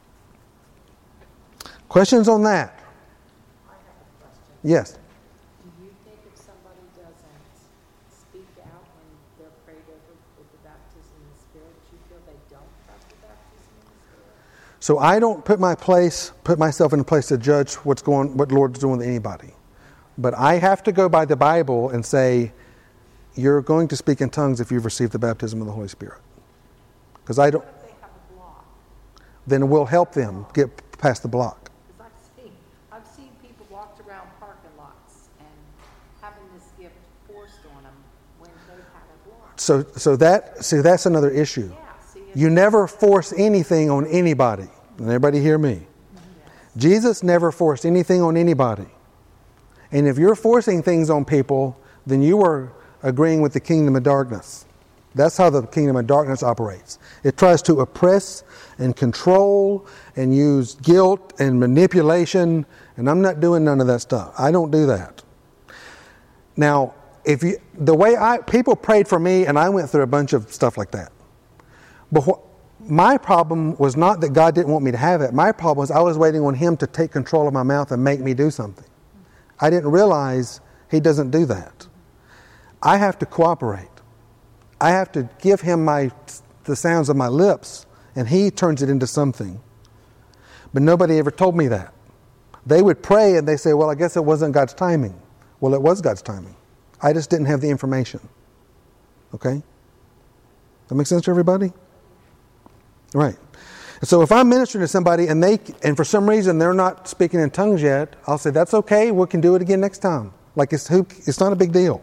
Questions on that? I have a question. Yes. Do you think if somebody doesn't speak out when they're prayed over with the baptism in the Spirit, that you feel they don't have the baptism in the Spirit? So I don't put myself in a place to judge what the Lord's doing with anybody. But I have to go by the Bible and say, you're going to speak in tongues if you've received the baptism of the Holy Spirit. Because I don't. What if they have a block? Then we'll help them get past the block. Because I've seen people walked around parking lots and having this gift forced on them when they've had a block. So that's another issue. Yeah, You never force anything on anybody. And everybody hear me? Yes. Jesus never forced anything on anybody. And if you're forcing things on people, then you are agreeing with the kingdom of darkness. That's how the kingdom of darkness operates. It tries to oppress and control and use guilt and manipulation, and I'm not doing none of that stuff. I don't do that. Now, people prayed for me, and I went through a bunch of stuff like that. But my problem was not that God didn't want me to have it. My problem was I was waiting on Him to take control of my mouth and make me do something. I didn't realize He doesn't do that. I have to cooperate. I have to give Him the sounds of my lips, and He turns it into something. But nobody ever told me that. They would pray and they say, well, I guess it wasn't God's timing. Well, it was God's timing. I just didn't have the information. Okay? That make sense to everybody? Right. So if I'm ministering to somebody and for some reason they're not speaking in tongues yet, I'll say, that's okay, we can do it again next time. Like it's not a big deal.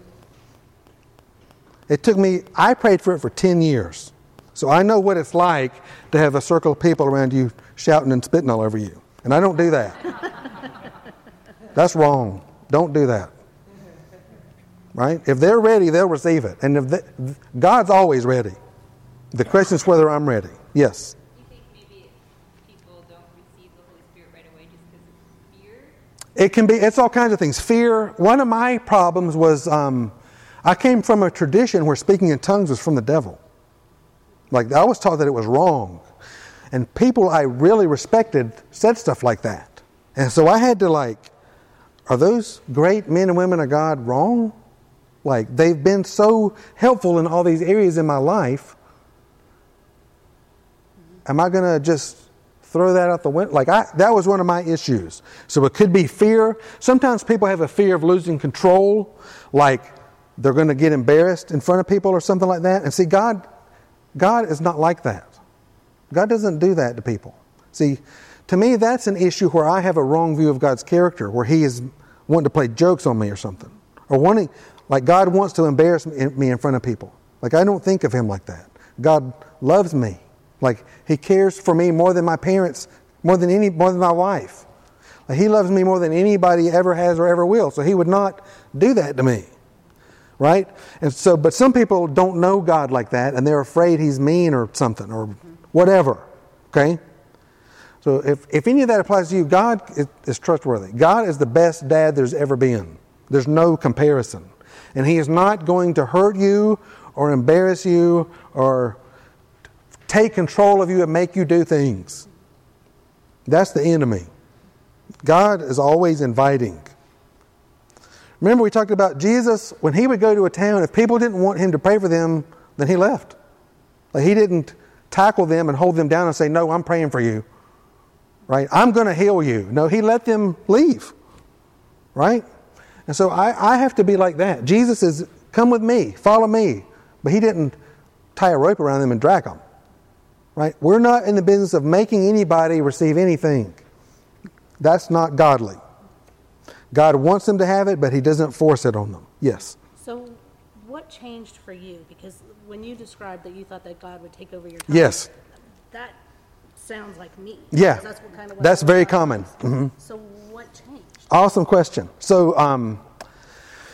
I prayed for it for 10 years. So I know what it's like to have a circle of people around you shouting and spitting all over you. And I don't do that. That's wrong. Don't do that. Right? If they're ready, they'll receive it. And God's always ready. The question is whether I'm ready. Yes? Do you think maybe people don't receive the Holy Spirit right away just because of fear? It can be, it's all kinds of things. Fear. One of my problems was I came from a tradition where speaking in tongues was from the devil. Like, I was taught that it was wrong. And people I really respected said stuff like that. And so I had to are those great men and women of God wrong? Like, they've been so helpful in all these areas in my life. Am I going to just throw that out the window? That was one of my issues. So it could be fear. Sometimes people have a fear of losing control, like they're going to get embarrassed in front of people or something like that. And see, God is not like that. God doesn't do that to people. See, to me, that's an issue where I have a wrong view of God's character, where He is wanting to play jokes on me or something. Or God wants to embarrass me in front of people. I don't think of Him like that. God loves me. He cares for me more than my parents, more than my wife. He loves me more than anybody ever has or ever will. So He would not do that to me. Right? And so, but some people don't know God like that, and they're afraid He's mean or something or whatever. Okay? So if any of that applies to you, God is trustworthy. God is the best dad there's ever been. There's no comparison. And He is not going to hurt you or embarrass you or take control of you and make you do things. That's the enemy. God is always inviting. Remember we talked about Jesus, when He would go to a town, if people didn't want Him to pray for them, then He left. He didn't tackle them and hold them down and say, no, I'm praying for you. Right? I'm going to heal you. No, He let them leave. Right? And so I have to be like that. Jesus is, come with me, follow me. But He didn't tie a rope around them and drag them. Right? We're not in the business of making anybody receive anything. That's not godly. God wants them to have it, but He doesn't force it on them. Yes? So what changed for you? Because when you described that you thought that God would take over your time, yes, that sounds like me. Yeah, that's very common. Mm-hmm. So what changed? Awesome question. So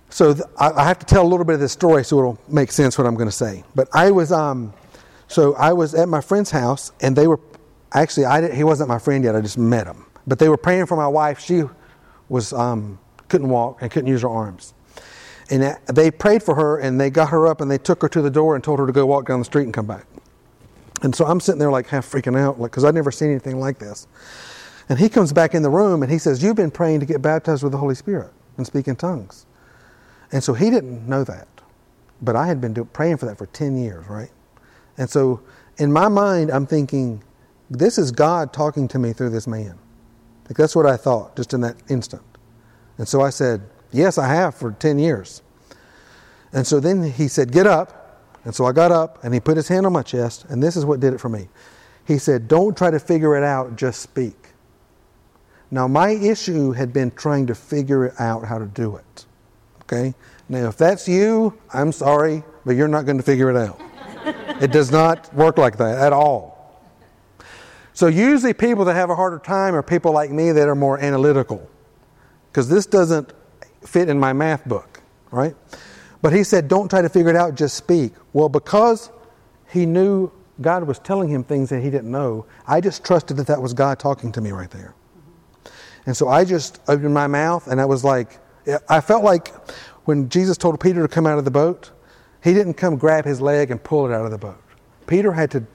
So I have to tell a little bit of this story so it'll make sense what I'm going to say. But I was at my friend's house, and they were actually he wasn't my friend yet. I just met him. But they were praying for my wife. She was couldn't walk and couldn't use her arms, and they prayed for her, and they got her up, and they took her to the door and told her to go walk down the street and come back. And so I'm sitting there like half freaking out, like, because I'd never seen anything like this. And he comes back in the room and he says, "You've been praying to get baptized with the Holy Spirit and speak in tongues." And so he didn't know that. But I had been praying for that for 10 years, right? And so in my mind, I'm thinking, this is God talking to me through this man. Like, that's what I thought just in that instant. And so I said, "Yes, I have for 10 years. And so then he said, "Get up." And so I got up, and he put his hand on my chest, and this is what did it for me. He said, "Don't try to figure it out, just speak." Now, my issue had been trying to figure out how to do it. Okay? Now, if that's you, I'm sorry, but you're not going to figure it out. It does not work like that at all. So usually people that have a harder time are people like me that are more analytical, because this doesn't fit in my math book, right? But he said, "Don't try to figure it out, just speak." Well, because he knew God was telling him things that he didn't know, I just trusted that that was God talking to me right there. And so I just opened my mouth, and I was like, I felt like when Jesus told Peter to come out of the boat, he didn't come grab his leg and pull it out of the boat. Peter had to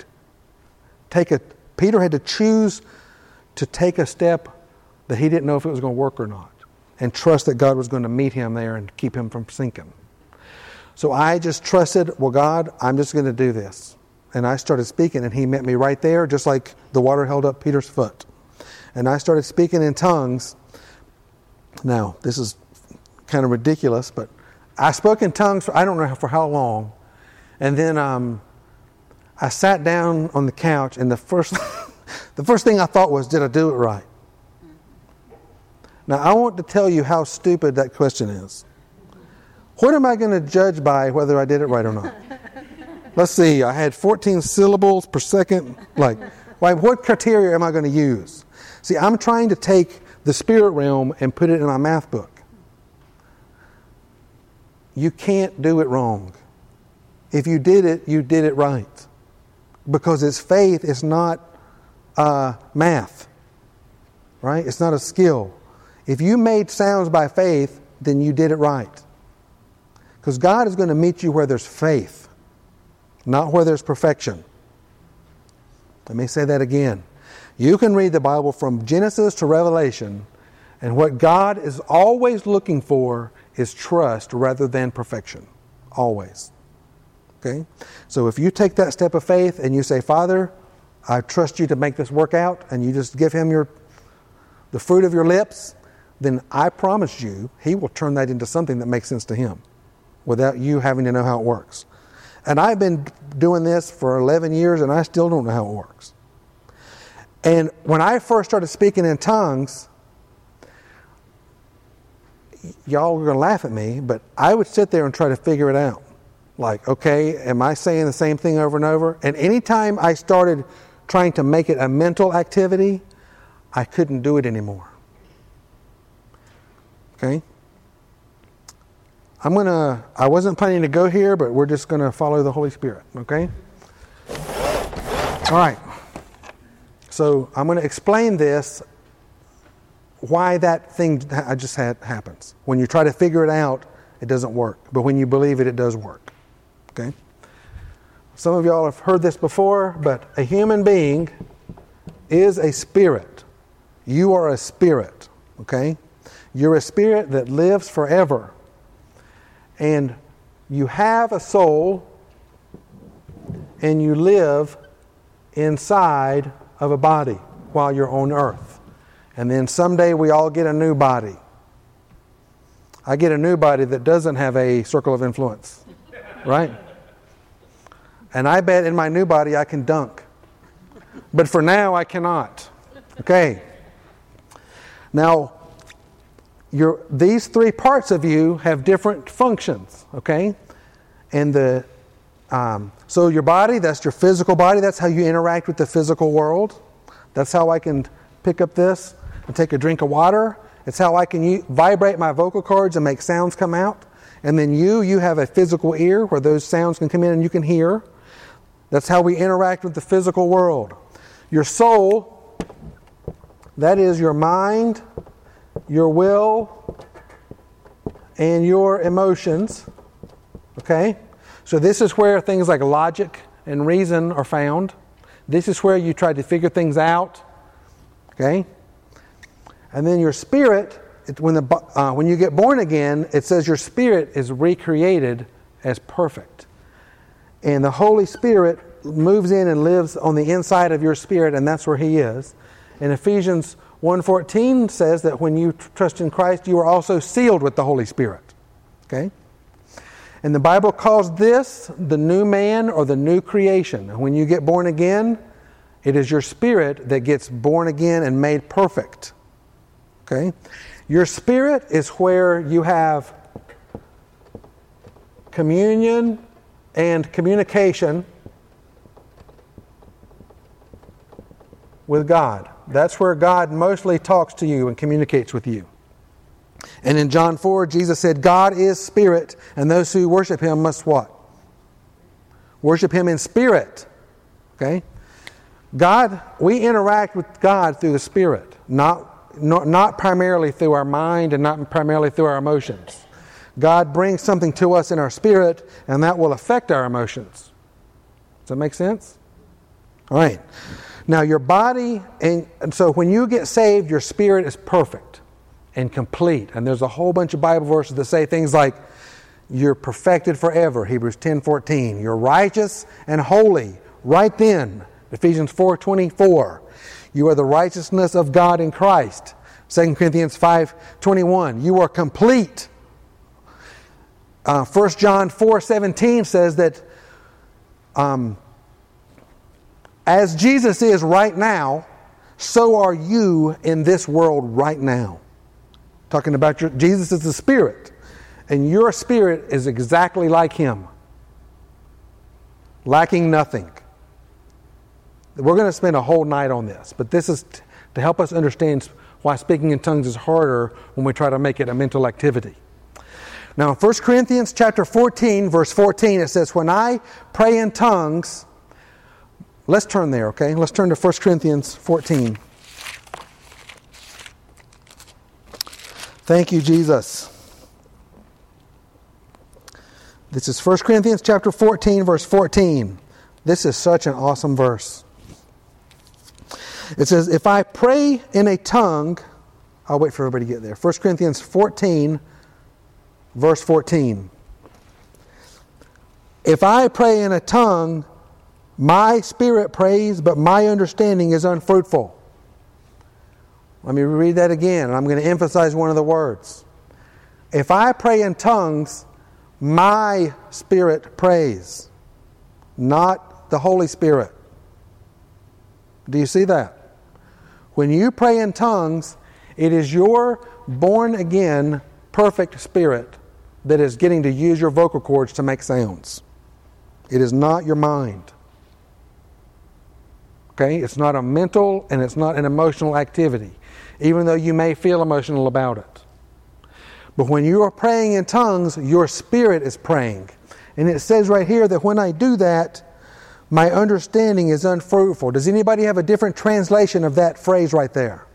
choose to take a step that he didn't know if it was going to work or not, and trust that God was going to meet him there and keep him from sinking. So I just trusted, well, God, I'm just going to do this. And I started speaking, and he met me right there, just like the water held up Peter's foot. And I started speaking in tongues. Now, this is kind of ridiculous, but I spoke in tongues for I don't know for how long. And then I sat down on the couch, and the first thing I thought was, did I do it right? Now, I want to tell you how stupid that question is. What am I going to judge by whether I did it right or not? Let's see, I had 14 syllables per second. Like, what criteria am I going to use? See, I'm trying to take the spirit realm and put it in my math book. You can't do it wrong. If you did it right. Because it's faith, it's not math. Right? It's not a skill. If you made sounds by faith, then you did it right. Because God is going to meet you where there's faith, not where there's perfection. Let me say that again. You can read the Bible from Genesis to Revelation, and what God is always looking for is trust rather than perfection. Always. Okay? So if you take that step of faith and you say, "Father, I trust you to make this work out," and you just give him the fruit of your lips, then I promise you, he will turn that into something that makes sense to him without you having to know how it works. And I've been doing this for 11 years, and I still don't know how it works. And when I first started speaking in tongues, y'all are going to laugh at me, but I would sit there and try to figure it out. Like, okay, am I saying the same thing over and over? And anytime I started trying to make it a mental activity, I couldn't do it anymore. Okay? I wasn't planning to go here, but we're just going to follow the Holy Spirit. Okay? All right. So I'm going to explain this, why that thing I just had happens. When you try to figure it out, it doesn't work. But when you believe it, it does work. Okay? Some of y'all have heard this before, but a human being is a spirit. You are a spirit. Okay? You're a spirit that lives forever. And you have a soul, and you live inside of a body while you're on earth. And then someday we all get a new body. I get a new body that doesn't have a circle of influence. Right? And I bet in my new body I can dunk. But for now I cannot. Okay. Now, these three parts of you have different functions, okay? And so your body, that's your physical body. That's how you interact with the physical world. That's how I can pick up this and take a drink of water. It's how I can vibrate my vocal cords and make sounds come out. And then you have a physical ear where those sounds can come in and you can hear. That's how we interact with the physical world. Your soul, that is your mind, your will, and your emotions. Okay? So this is where things like logic and reason are found. This is where you try to figure things out. Okay? And then your spirit, when you get born again, it says your spirit is recreated as perfect. And the Holy Spirit moves in and lives on the inside of your spirit, and that's where He is. And Ephesians 1:14 says that when you trust in Christ, you are also sealed with the Holy Spirit. Okay? And the Bible calls this the new man or the new creation. And when you get born again, it is your spirit that gets born again and made perfect. Okay? Your spirit is where you have communion and communication with God. That's where God mostly talks to you and communicates with you. And in John 4, Jesus said, God is spirit, and those who worship Him must what? Worship Him in spirit. Okay? God, we interact with God through the Spirit, not primarily through our mind and not primarily through our emotions. God brings something to us in our spirit, and that will affect our emotions. Does that make sense? All right. Now your body, and so when you get saved, your spirit is perfect and complete. And there's a whole bunch of Bible verses that say things like, you're perfected forever, Hebrews 10:14. You're righteous and holy right then, Ephesians 4:24. You are the righteousness of God in Christ, 2 Corinthians 5:21. You are complete. 1 John 4:17 says that as Jesus is right now, so are you in this world right now. Talking about Jesus is the Spirit, and your spirit is exactly like Him, lacking nothing. We're going to spend a whole night on this, but this is to help us understand why speaking in tongues is harder when we try to make it a mental activity. Now, in 1 Corinthians chapter 14, verse 14, it says, when I pray in tongues, let's turn there, okay? Let's turn to 1 Corinthians 14. Thank you, Jesus. This is 1 Corinthians chapter 14, verse 14. This is such an awesome verse. It says, if I pray in a tongue, I'll wait for everybody to get there. 1 Corinthians 14, verse 14. If I pray in a tongue, my spirit prays, but my understanding is unfruitful. Let me read that again, and I'm going to emphasize one of the words. If I pray in tongues, my spirit prays, not the Holy Spirit. Do you see that? When you pray in tongues, it is your born-again, perfect spirit that is getting to use your vocal cords to make sounds. It is not your mind. Okay? It's not a mental and it's not an emotional activity, even though you may feel emotional about it. But when you are praying in tongues, your spirit is praying. And it says right here that when I do that, my understanding is unfruitful. Does anybody have a different translation of that phrase right there?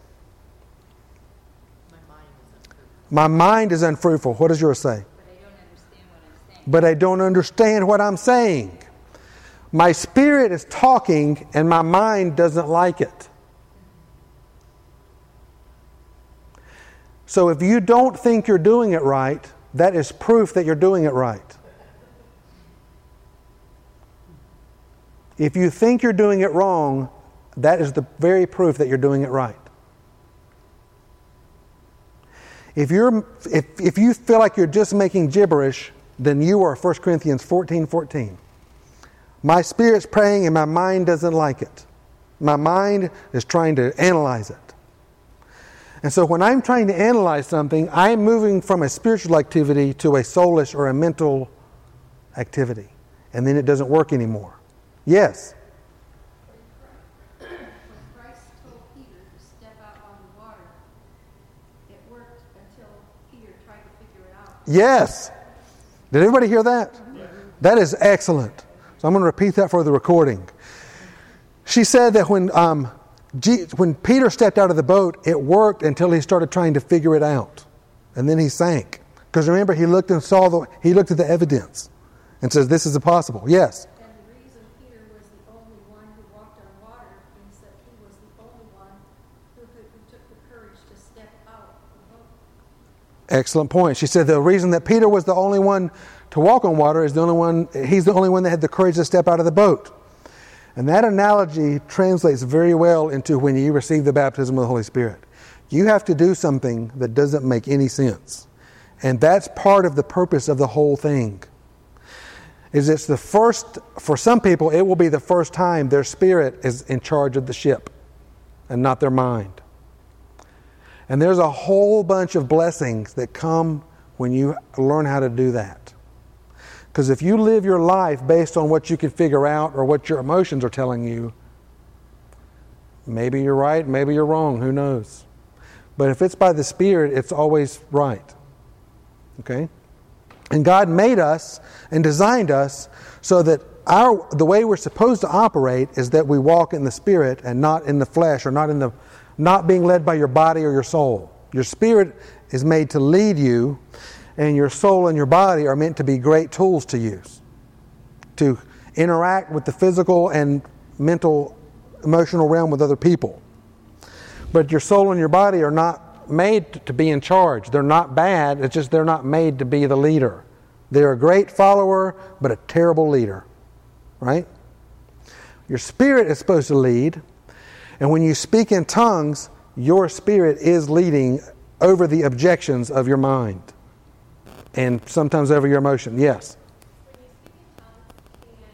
My mind is unfruitful. What does yours say? But I don't understand what I'm saying. My spirit is talking and my mind doesn't like it. So if you don't think you're doing it right, that is proof that you're doing it right. If you think you're doing it wrong, that is the very proof that you're doing it right. If you feel like you're just making gibberish, then you are 1 Corinthians 14:14. My spirit's praying and my mind doesn't like it. My mind is trying to analyze it. And so when I'm trying to analyze something, I'm moving from a spiritual activity to a soulish or a mental activity. And then it doesn't work anymore. Yes? When Christ told Peter to step out on the water, it worked until Peter tried to figure it out. Yes. Did everybody hear that? That is excellent. So I'm going to repeat that for the recording. She said that when Peter stepped out of the boat, it worked until he started trying to figure it out. And then he sank. Because remember, he looked at the evidence and says, this is impossible. Yes? And the reason Peter was the only one who walked on water is that he was the only one who took the courage to step out of the boat. Excellent point. She said the reason that Peter was the only one to walk on water is he's the only one that had the courage to step out of the boat. And that analogy translates very well into when you receive the baptism of the Holy Spirit. You have to do something that doesn't make any sense. And that's part of the purpose of the whole thing. It's the first, for some people, it will be the first time their spirit is in charge of the ship and not their mind. And there's a whole bunch of blessings that come when you learn how to do that. Because if you live your life based on what you can figure out or what your emotions are telling you, maybe you're right, maybe you're wrong, who knows? But if it's by the Spirit, it's always right. Okay? And God made us and designed us so that the way we're supposed to operate is that we walk in the Spirit and not in the flesh, or not being led by your body or your soul. Your spirit is made to lead you, and your soul and your body are meant to be great tools to use, to interact with the physical and mental, emotional realm with other people. But your soul and your body are not made to be in charge. They're not bad, it's just they're not made to be the leader. They're a great follower, but a terrible leader. Right? Your spirit is supposed to lead, and when you speak in tongues, your spirit is leading over the objections of your mind. And sometimes over your emotion. Yes? When you speak in tongues,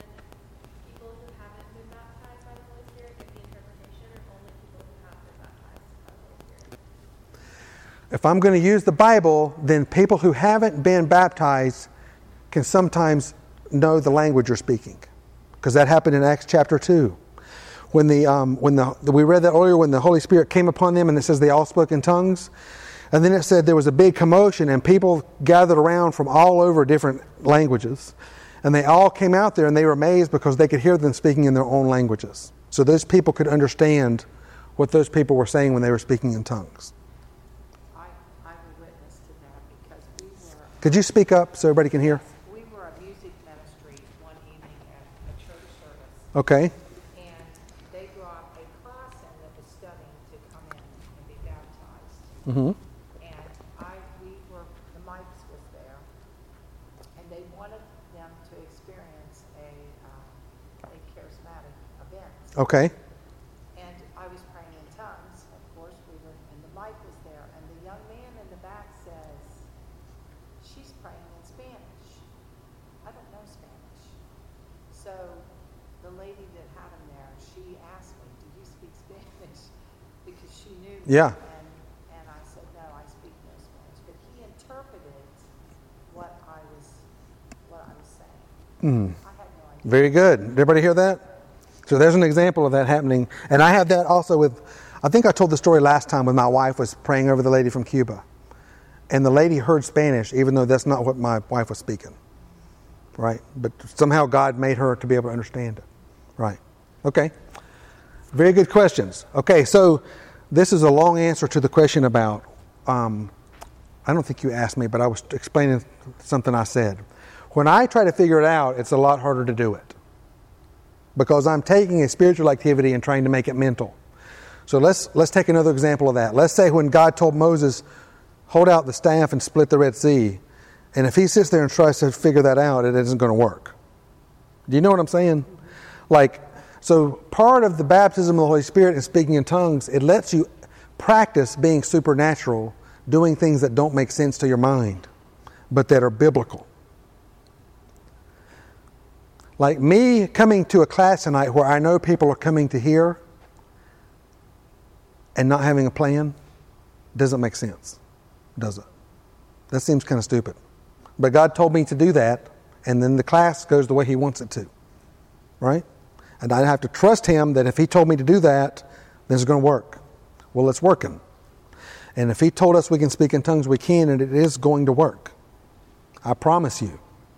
can people who haven't been baptized by the Holy Spirit get the interpretation, or only people who have been baptized by the Holy Spirit? If I'm going to use the Bible, then people who haven't been baptized can sometimes know the language you're speaking. Because that happened in Acts chapter 2. When we read that earlier, when the Holy Spirit came upon them, and it says they all spoke in tongues. And then it said there was a big commotion, and people gathered around from all over different languages. And they all came out there, and they were amazed because they could hear them speaking in their own languages. So those people could understand what those people were saying when they were speaking in tongues. I'm a witness to that because we were... Could you speak up so everybody can hear? We were a music ministry one evening at a church service. Okay. And they brought a class in that was studying to come in and be baptized. Mm-hmm. The Mikes was there, and they wanted them to experience a charismatic event. Okay. And I was praying in tongues, of course, and the mic was there, and the young man in the back says, she's praying in Spanish. I don't know Spanish. So the lady that had him there, she asked me, do you speak Spanish? Because she knew. Yeah. And I said, no, I speak no Spanish. But he interpreted what I was saying. I had no idea. Very good. Did everybody hear that? So there's an example of that happening. And I have that also with, I think I told the story last time when my wife was praying over the lady from Cuba. And the lady heard Spanish, even though that's not what my wife was speaking. Right? But somehow God made her to be able to understand it. Right. Okay. Very good questions. Okay, so this is a long answer to the question about, I don't think you asked me, but I was explaining something I said. When I try to figure it out, it's a lot harder to do it. Because I'm taking a spiritual activity and trying to make it mental. So let's take another example of that. Let's say when God told Moses, hold out the staff and split the Red Sea. And if he sits there and tries to figure that out, it isn't going to work. Do you know what I'm saying? So part of the baptism of the Holy Spirit and speaking in tongues, it lets you practice being supernatural, doing things that don't make sense to your mind, but that are biblical. Like me coming to a class tonight where I know people are coming to hear and not having a plan doesn't make sense, does it? That seems kind of stupid. But God told me to do that, and then the class goes the way He wants it to. Right? And I have to trust Him that if He told me to do that, then it's going to work. Well, it's working. And if He told us we can speak in tongues, we can, and it is going to work. I promise you.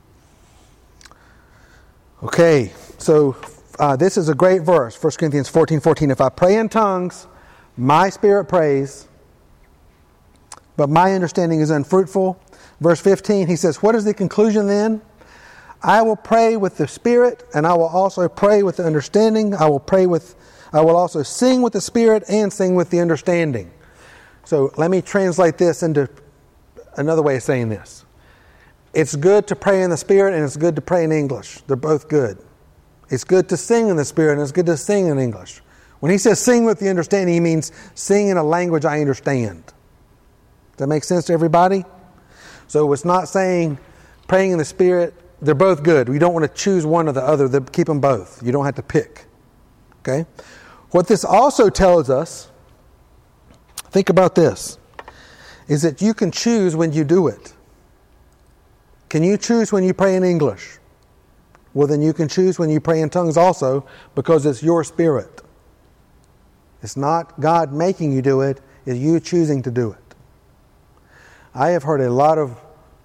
Okay, so this is a great verse, 1 Corinthians 14:14. If I pray in tongues, my spirit prays, but my understanding is unfruitful. Verse 15, he says, what is the conclusion then? I will pray with the spirit, and I will also pray with the understanding. I will also sing with the spirit and sing with the understanding. So let me translate this into another way of saying this. It's good to pray in the spirit and it's good to pray in English. They're both good. It's good to sing in the spirit and it's good to sing in English. When he says sing with the understanding, he means sing in a language I understand. Does that make sense to everybody? So it's not saying praying in the spirit, they're both good. We don't want to choose one or the other. Keep them both. You don't have to pick. Okay? What this also tells us, think about this, is that you can choose when you do it. Can you choose when you pray in English? Well, then you can choose when you pray in tongues also, because it's your spirit. It's not God making you do it, it's you choosing to do it. I have heard a lot of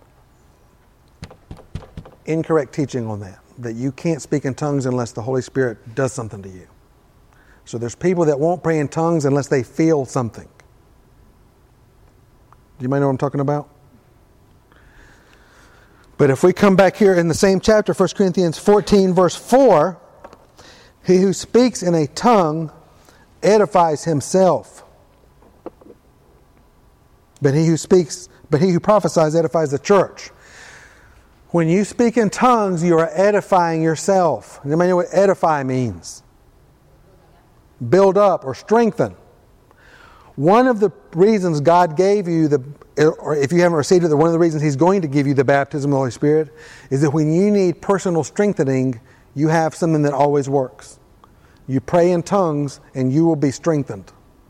incorrect teaching on that you can't speak in tongues unless the Holy Spirit does something to you. So there's people that won't pray in tongues unless they feel something. You might know what I'm talking about? But if we come back here in the same chapter, 1 Corinthians 14, verse 4, he who speaks in a tongue edifies himself. But he who prophesies edifies the church. When you speak in tongues, you are edifying yourself. Anybody know what edify means? Build up or strengthen. One of the reasons God gave you or if you haven't received it, one of the reasons He's going to give you the baptism of the Holy Spirit is that when you need personal strengthening, you have something that always works. You pray in tongues and you will be strengthened.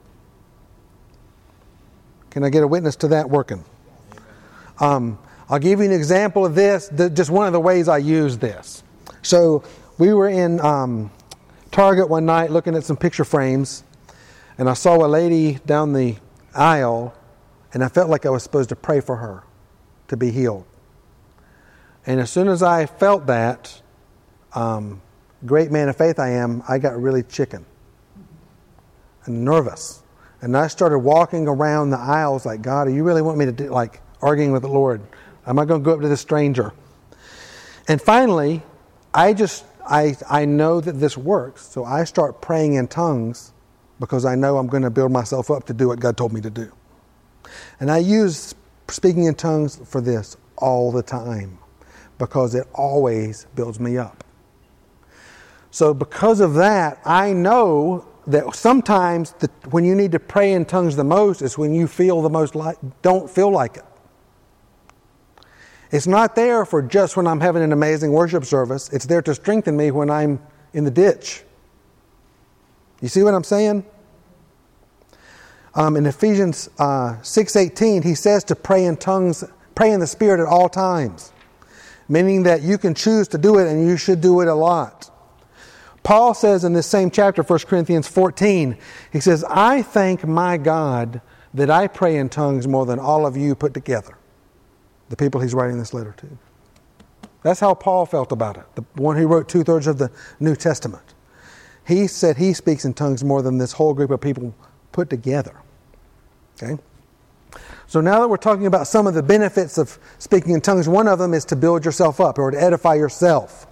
Can I get a witness to that working? I'll give you an example of this, just one of the ways I use this. So we were in Target one night looking at some picture frames, and I saw a lady down the aisle, and I felt like I was supposed to pray for her to be healed. And as soon as I felt that, great man of faith I am, I got really chicken and nervous. And I started walking around the aisles like, God, do you really want me to do, like arguing with the Lord? Am I going to go up to this stranger? And finally, I know that this works, so I start praying in tongues because I know I'm going to build myself up to do what God told me to do. And I use speaking in tongues for this all the time because it always builds me up. So because of that, I know that sometimes when you need to pray in tongues the most is when you feel the most don't feel like it. It's not there for just when I'm having an amazing worship service. It's there to strengthen me when I'm in the ditch. You see what I'm saying? In Ephesians 6:18, he says to pray in tongues, pray in the Spirit at all times. Meaning that you can choose to do it and you should do it a lot. Paul says in this same chapter, 1 Corinthians 14, he says, I thank my God that I pray in tongues more than all of you put together. The people he's writing this letter to. That's how Paul felt about it. The one who wrote 2/3 of the New Testament. He said he speaks in tongues more than this whole group of people put together. Okay? So now that we're talking about some of the benefits of speaking in tongues, one of them is to build yourself up or to edify yourself.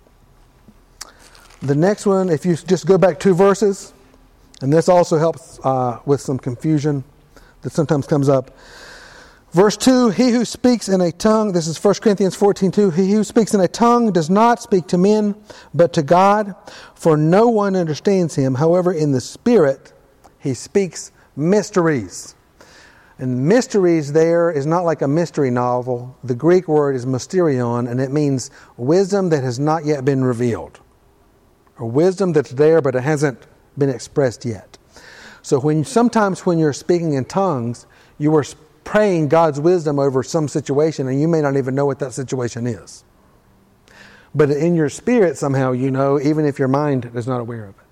The next one, if you just go back 2 verses, and this also helps with some confusion that sometimes comes up. Verse 2, he who speaks in a tongue, this is 1 Corinthians 14:2, he who speaks in a tongue does not speak to men, but to God, for no one understands him. However, in the Spirit, he speaks mysteries. And mysteries there is not like a mystery novel. The Greek word is mysterion, and it means wisdom that has not yet been revealed. Or wisdom that's there, but it hasn't been expressed yet. So sometimes when you're speaking in tongues, you are praying God's wisdom over some situation, and you may not even know what that situation is. But in your spirit, somehow you know, even if your mind is not aware of it.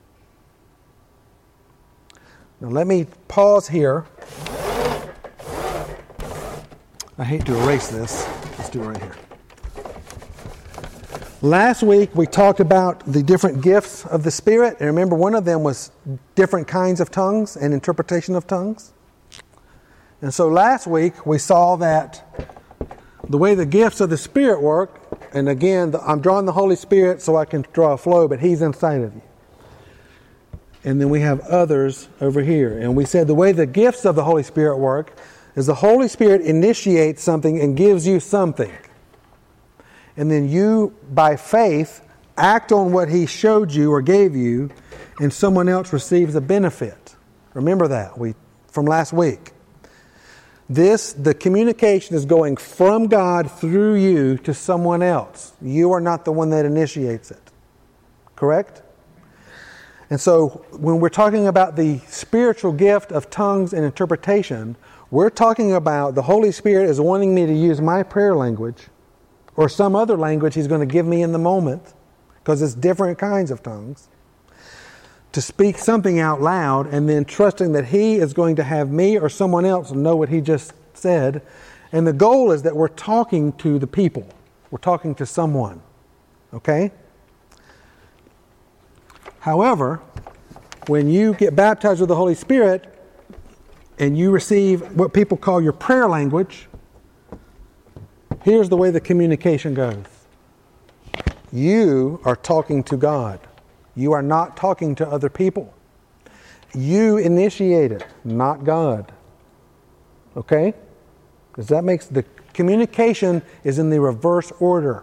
Now let me pause here. I hate to erase this. Let's do it right here. Last week we talked about the different gifts of the Spirit. And remember, one of them was different kinds of tongues and interpretation of tongues. And so last week we saw that the way the gifts of the Spirit work, and again, I'm drawing the Holy Spirit so I can draw a flow, but He's inside of you. And then we have others over here. And we said the way the gifts of the Holy Spirit work is the Holy Spirit initiates something and gives you something. And then you, by faith, act on what He showed you or gave you, and someone else receives a benefit. Remember that from last week. The communication is going from God through you to someone else. You are not the one that initiates it. Correct? And so when we're talking about the spiritual gift of tongues and interpretation, we're talking about the Holy Spirit is wanting me to use my prayer language or some other language He's going to give me in the moment, because it's different kinds of tongues, to speak something out loud, and then trusting that He is going to have me or someone else know what He just said. And the goal is that we're talking to the people. We're talking to someone. Okay? However, when you get baptized with the Holy Spirit and you receive what people call your prayer language, here's the way the communication goes. You are talking to God. You are not talking to other people. You initiate it, not God. Okay? Does that make the communication is in the reverse order.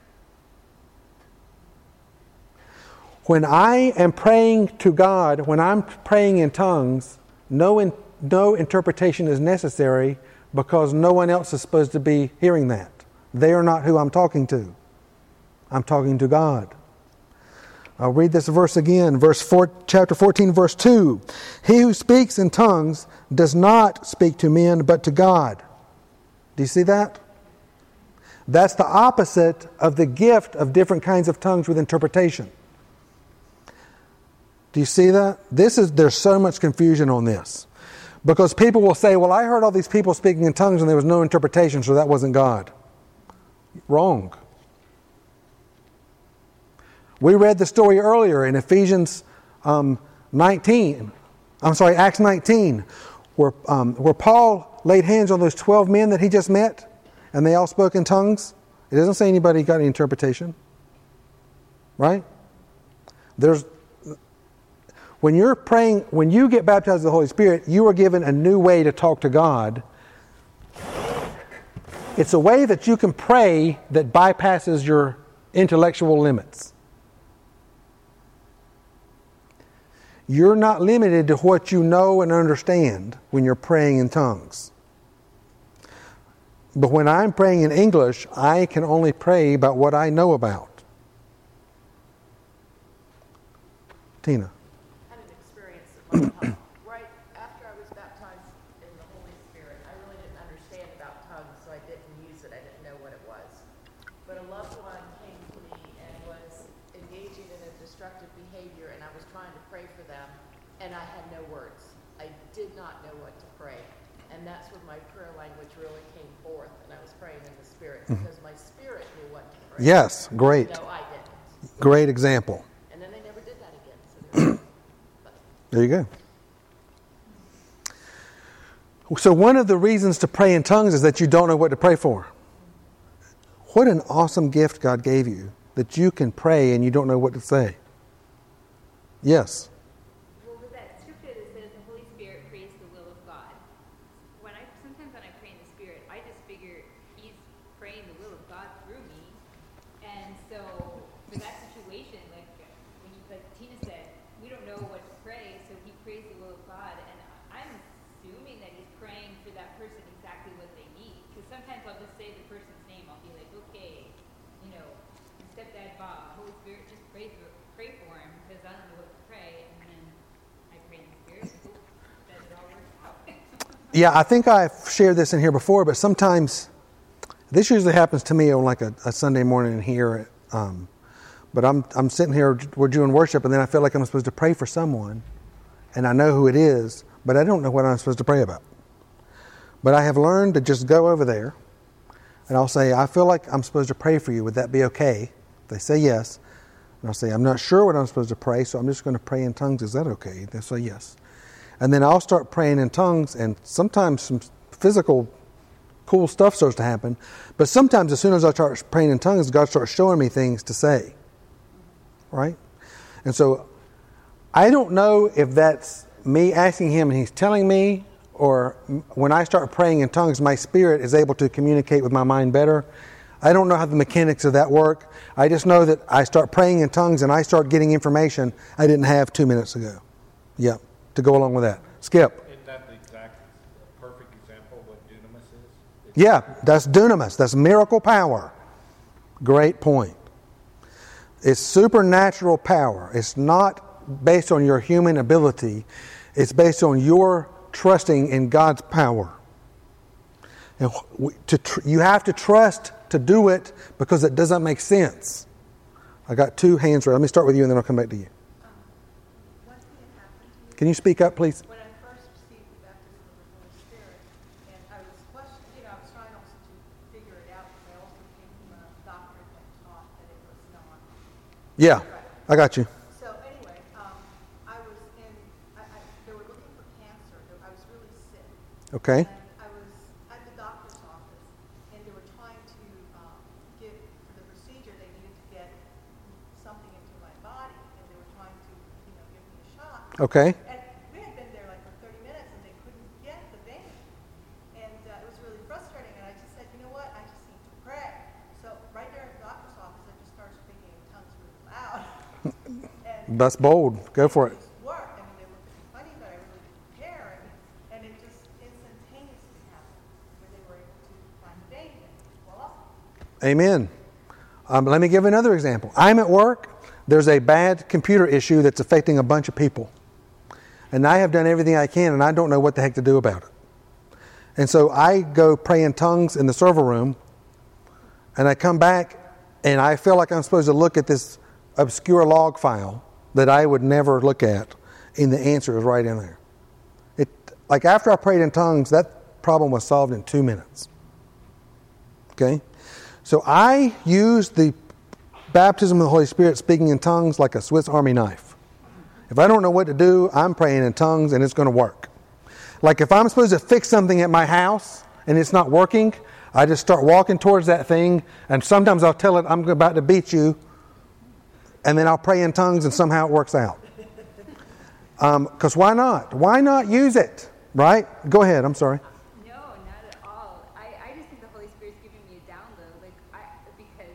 When I am praying to God, when I'm praying in tongues, no interpretation is necessary, because no one else is supposed to be hearing that. They are not who I'm talking to. I'm talking to God. I'll read this verse again, chapter 14, verse 2. He who speaks in tongues does not speak to men, but to God. Do you see that? That's the opposite of the gift of different kinds of tongues with interpretation. Do you see that? There's so much confusion on this. Because people will say, well, I heard all these people speaking in tongues and there was no interpretation, so that wasn't God. Wrong. We read the story earlier in Acts 19, where Paul laid hands on those 12 men that he just met, and they all spoke in tongues. It doesn't say anybody got any interpretation. Right? When you're praying, when you get baptized with the Holy Spirit, you are given a new way to talk to God. It's a way that you can pray that bypasses your intellectual limits. You're not limited to what you know and understand when you're praying in tongues. But when I'm praying in English, I can only pray about what I know about. Tina. Right after I was baptized in the Holy Spirit, I really didn't understand about tongues, so I didn't use it. I didn't know what it was. But a loved one came to me and was engaging in a destructive behavior, and I was trying to pray for them, and I had no words. I did not know what to pray. And that's when my prayer language really came forth, and I was praying in the Spirit, because my spirit knew what to pray. Yes, great. No, I didn't. Great example. And then they never did that again. So there you go. So one of the reasons to pray in tongues is that you don't know what to pray for. What an awesome gift God gave you, that you can pray and you don't know what to say. Yes? Well, with that scripture that says the Holy Spirit prays the will of God, sometimes when I pray in the Spirit, I just figure He's praying the will of God through me. And so for that situation, like Tina said, we don't know what to pray, so He prays the will of God. And I'm assuming that He's praying for that person exactly what they need. Because sometimes I'll just say the person's name. I'll be like, okay, stepdad Bob, Holy Spirit, just pray for him, because I don't know what to pray. And then I pray in the Spirit, and that it all works out. Yeah, I think I've shared this in here before, but sometimes, this usually happens to me on like a Sunday morning in here. But I'm sitting here, we're doing worship, and then I feel like I'm supposed to pray for someone, and I know who it is, but I don't know what I'm supposed to pray about. But I have learned to just go over there, and I'll say, I feel like I'm supposed to pray for you. Would that be okay? They say yes. And I'll say, I'm not sure what I'm supposed to pray, so I'm just going to pray in tongues. Is that okay? They'll say yes. And then I'll start praying in tongues, and sometimes some physical cool stuff starts to happen. But sometimes as soon as I start praying in tongues, God starts showing me things to say. Right? And so I don't know if that's me asking Him and He's telling me, or when I start praying in tongues, my spirit is able to communicate with my mind better. I don't know how the mechanics of that work. I just know that I start praying in tongues and I start getting information I didn't have 2 minutes ago. Yeah, to go along with that. Skip. Isn't that the exact perfect example of what dunamis is? Yeah, that's dunamis. That's miracle power. Great point. It's supernatural power. It's not based on your human ability. It's based on your trusting in God's power. And you have to trust to do it because it doesn't make sense. I got two hands raised. Let me start with you and then I'll come back to you. One thing that happened to me Can you speak up, please? when I first received the baptism of the Holy Spirit, and I was questioning, I was trying also to figure it out, because I also came from a doctor that taught that it was not. Yeah, I got you. So anyway, I was in, they were looking for cancer. I was really sick. Okay. And I was at the doctor's office, and they were trying to give, for the procedure, they needed to get something into my body, and they were trying to, give me a shot. Okay. And we had been there like for 30 minutes, and they couldn't get the vein. And it was really frustrating, and I just said, you know what, I just need to pray. So right there at the doctor's office, I just started speaking in tongues really loud. And That's bold. Go for it. just worked. I mean, they looked at me funny, but I really didn't care. And it just instantaneously happened, where they were able to find the vein, and voila. Amen. Let me give another example. I'm at work. There's a bad computer issue that's affecting a bunch of people. And I have done everything I can, and I don't know what the heck to do about it. And so I go pray in tongues in the server room, and I come back, and I feel like I'm supposed to look at this obscure log file that I would never look at, and the answer is right in there. Like after I prayed in tongues, that problem was solved in 2 minutes. Okay? So I use the baptism of the Holy Spirit, speaking in tongues, like a Swiss Army knife. If I don't know what to do, I'm praying in tongues and it's going to work. Like if I'm supposed to fix something at my house and it's not working, I just start walking towards that thing, and sometimes I'll tell it, I'm about to beat you, and then I'll pray in tongues and somehow it works out. Because why not? Why not use it? Right? Go ahead, I'm sorry. No, not at all. I just think the Holy Spirit's giving me a download, because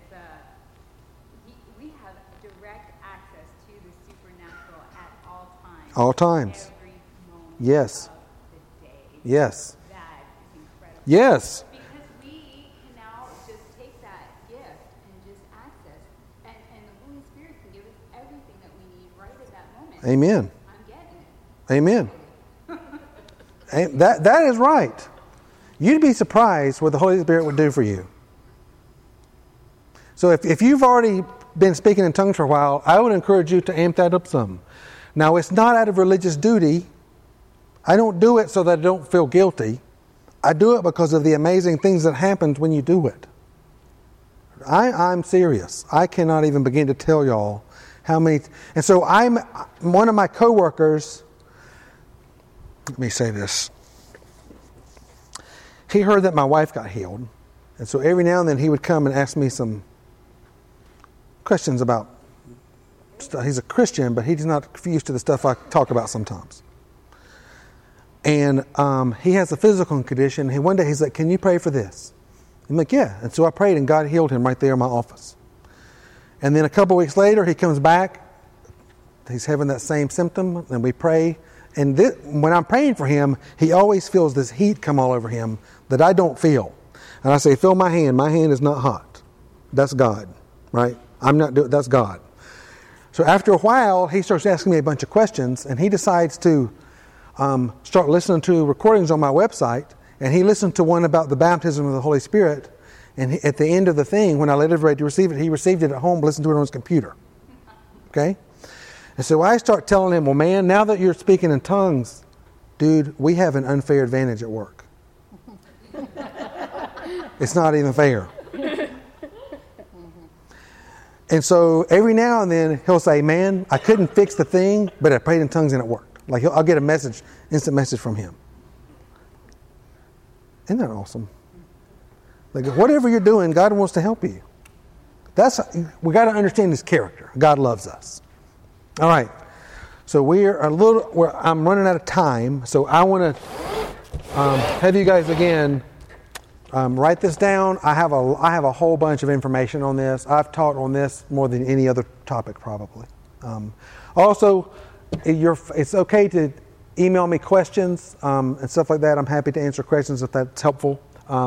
we have direct access to the supernatural at all times. All times. Every moment Yes. of the day. Yes. That is incredible. Yes. Because we can now just take that gift and just access, and the Holy Spirit can give us everything that we need right at that moment. Amen. I'm getting it. Amen. That is right. You'd be surprised what the Holy Spirit would do for you. So if you've already been speaking in tongues for a while, I would encourage you to amp that up some. Now, it's not out of religious duty. I don't do it so that I don't feel guilty. I do it because of the amazing things that happen when you do it. I'm serious. I cannot even begin to tell y'all how many. And so one of my coworkers. Let me say this. He heard that my wife got healed. And so every now and then he would come and ask me some questions about stuff. He's a Christian, but he's not used to the stuff I talk about sometimes. And he has a physical condition. And one day he's like, can you pray for this? I'm like, yeah. And so I prayed and God healed him right there in my office. And then a couple weeks later he comes back. He's having that same symptom. And we pray. And when I'm praying for him, he always feels this heat come all over him that I don't feel. And I say, feel my hand. My hand is not hot. That's God, right? That's God. So after a while, he starts asking me a bunch of questions, and he decides to start listening to recordings on my website. And he listened to one about the baptism of the Holy Spirit. And at the end of the thing, when I let everybody receive it, he received it at home, listened to it on his computer. Okay? And so I start telling him, well, man, now that you're speaking in tongues, dude, we have an unfair advantage at work. It's not even fair. And so every now and then he'll say, man, I couldn't fix the thing, but I prayed in tongues and it worked. Like I'll get a message, instant message from him. Isn't that awesome? Like whatever you're doing, God wants to help you. We got to understand his character. God loves us. All right. So I'm running out of time. So I want to have you guys again write this down. I have a whole bunch of information on this. I've taught on this more than any other topic probably. Also, it's okay to email me questions and stuff like that. I'm happy to answer questions if that's helpful.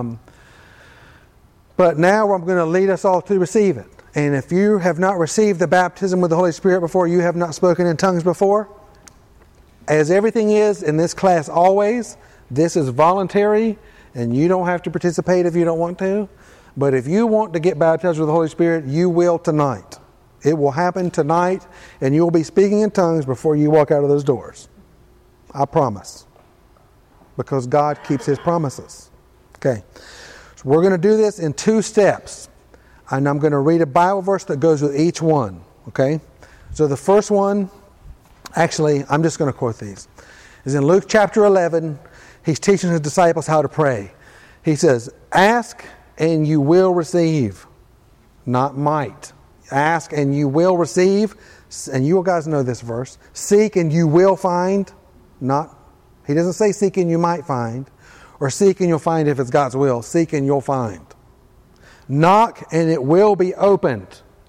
But now I'm going to lead us all to receive it. And if you have not received the baptism with the Holy Spirit before, you have not spoken in tongues before, as everything is in this class always, this is voluntary and you don't have to participate if you don't want to. But if you want to get baptized with the Holy Spirit, you will tonight. It will happen tonight and you will be speaking in tongues before you walk out of those doors. I promise. Because God keeps his promises. Okay. So we're going to do this in 2 steps. And I'm going to read a Bible verse that goes with each one. Okay? So the first one, actually, I'm just going to quote these. Is in Luke chapter 11. He's teaching his disciples how to pray. He says, ask and you will receive. Not might. Ask and you will receive. And you guys know this verse. Seek and you will find. He doesn't say seek and you might find. Or seek and you'll find if it's God's will. Seek and you'll find. Knock and it will be opened.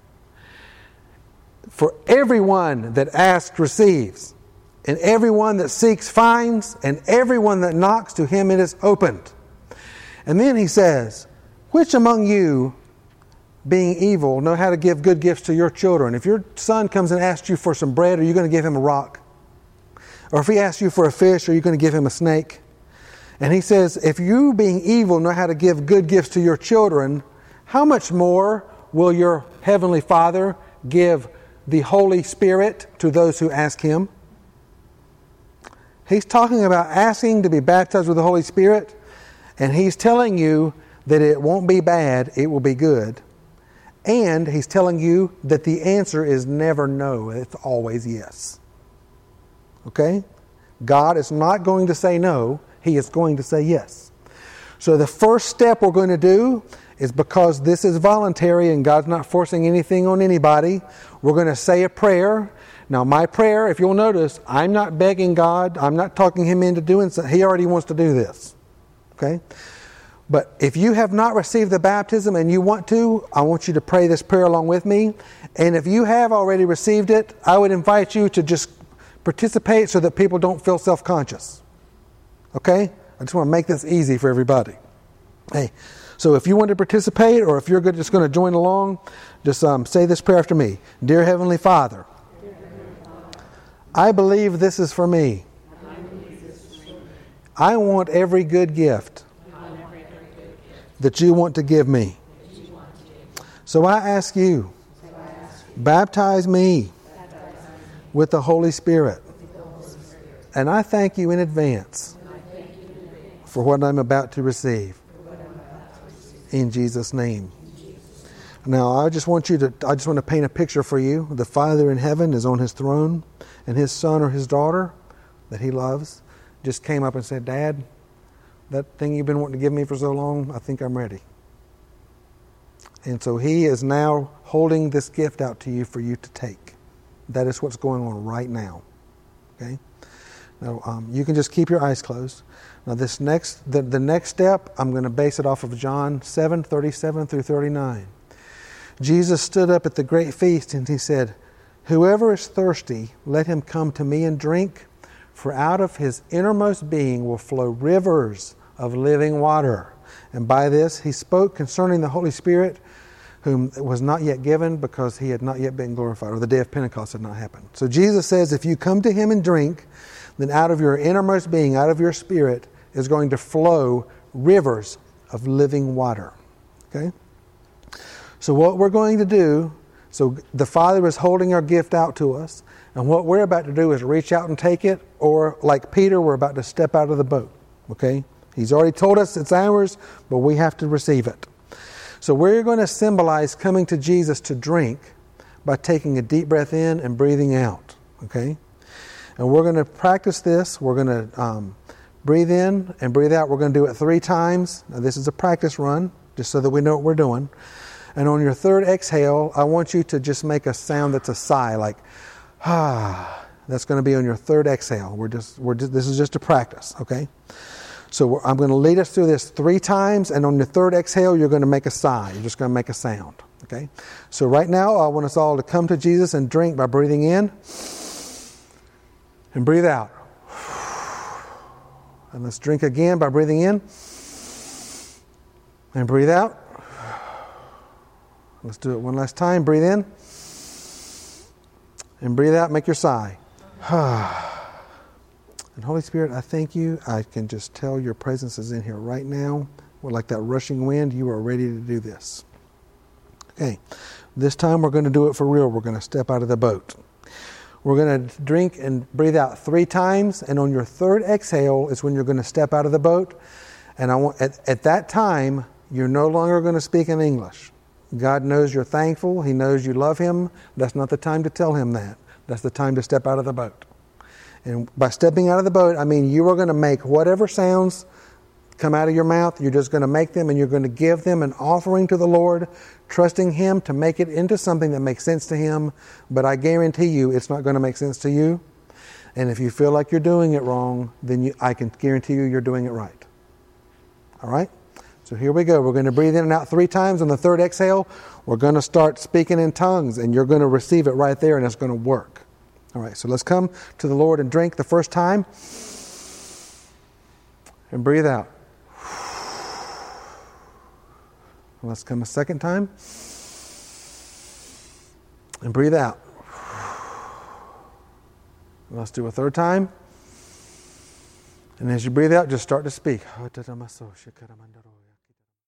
For everyone that asks receives. And everyone that seeks finds. And everyone that knocks, to him it is opened. And then he says, which among you, being evil, know how to give good gifts to your children? If your son comes and asks you for some bread, are you going to give him a rock? Or if he asks you for a fish, are you going to give him a snake? And he says, if you, being evil, know how to give good gifts to your children, how much more will your heavenly Father give the Holy Spirit to those who ask him? He's talking about asking to be baptized with the Holy Spirit, and he's telling you that it won't be bad, it will be good. And he's telling you that the answer is never no, it's always yes. Okay? God is not going to say no, he is going to say yes. So the first step we're going to do is, because this is voluntary and God's not forcing anything on anybody, we're going to say a prayer. Now my prayer, if you'll notice, I'm not begging God, I'm not talking him into doing something. He already wants to do this. Okay? But if you have not received the baptism and you want to, I want you to pray this prayer along with me. And if you have already received it, I would invite you to just participate so that people don't feel self-conscious. Okay? I just want to make this easy for everybody. Hey, so if you want to participate, or if you're just going to join along, just say this prayer after me. Dear Heavenly Father, I believe this is for me. I want every good gift that you want to give me. So I ask you, baptize me with the Holy Spirit. And I thank you in advance for what I'm about to receive. In Jesus' name. Now I just want to paint a picture for you. The Father in heaven is on his throne, and his son or his daughter that he loves just came up and said, Dad, that thing you've been wanting to give me for so long, I think I'm ready. And so he is now holding this gift out to you for you to take. That is what's going on right now. Okay? Now you can just keep your eyes closed. Now the next step, I'm going to base it off of John 7:37 through 39. Jesus stood up at the great feast and he said, whoever is thirsty, let him come to me and drink, for out of his innermost being will flow rivers of living water. And by this he spoke concerning the Holy Spirit, whom was not yet given, because he had not yet been glorified, or the day of Pentecost had not happened. So Jesus says, if you come to him and drink, then out of your innermost being, out of your spirit, is going to flow rivers of living water. Okay? So what we're going to do, so the Father is holding our gift out to us, and what we're about to do is reach out and take it, or like Peter, we're about to step out of the boat. Okay? He's already told us it's ours, but we have to receive it. So we're going to symbolize coming to Jesus to drink by taking a deep breath in and breathing out. Okay? And we're going to practice this. We're going to breathe in and breathe out. We're going to do it 3 times. Now, this is a practice run, just so that we know what we're doing. And on your third exhale, I want you to just make a sound that's a sigh, like, ah. That's going to be on your third exhale. This is just a practice, okay? So I'm going to lead us through this 3 times, and on your third exhale, you're going to make a sigh. You're just going to make a sound, okay? So right now, I want us all to come to Jesus and drink by breathing in and breathe out. And let's drink again by breathing in and breathe out. Let's do it one last time. Breathe in and breathe out. Make your sigh. And Holy Spirit, I thank you. I can just tell your presence is in here right now. We're like that rushing wind. You are ready to do this. Okay. This time we're going to do it for real. We're going to step out of the boat. We're going to drink and breathe out 3 times. And on your third exhale is when you're going to step out of the boat. And I want at that time, you're no longer going to speak in English. God knows you're thankful. He knows you love Him. That's not the time to tell Him that. That's the time to step out of the boat. And by stepping out of the boat, I mean you are going to make whatever sounds come out of your mouth. You're just going to make them, and you're going to give them an offering to the Lord, trusting Him to make it into something that makes sense to Him. But I guarantee you it's not going to make sense to you. And if you feel like you're doing it wrong, then I can guarantee you you're doing it right. All right? So here we go. We're going to breathe in and out 3 times. On the third exhale, we're going to start speaking in tongues, and you're going to receive it right there, and it's going to work. All right, so let's come to the Lord and drink the first time. And breathe out. Let's come a second time. And breathe out. Let's do a third time. And as you breathe out, just start to speak.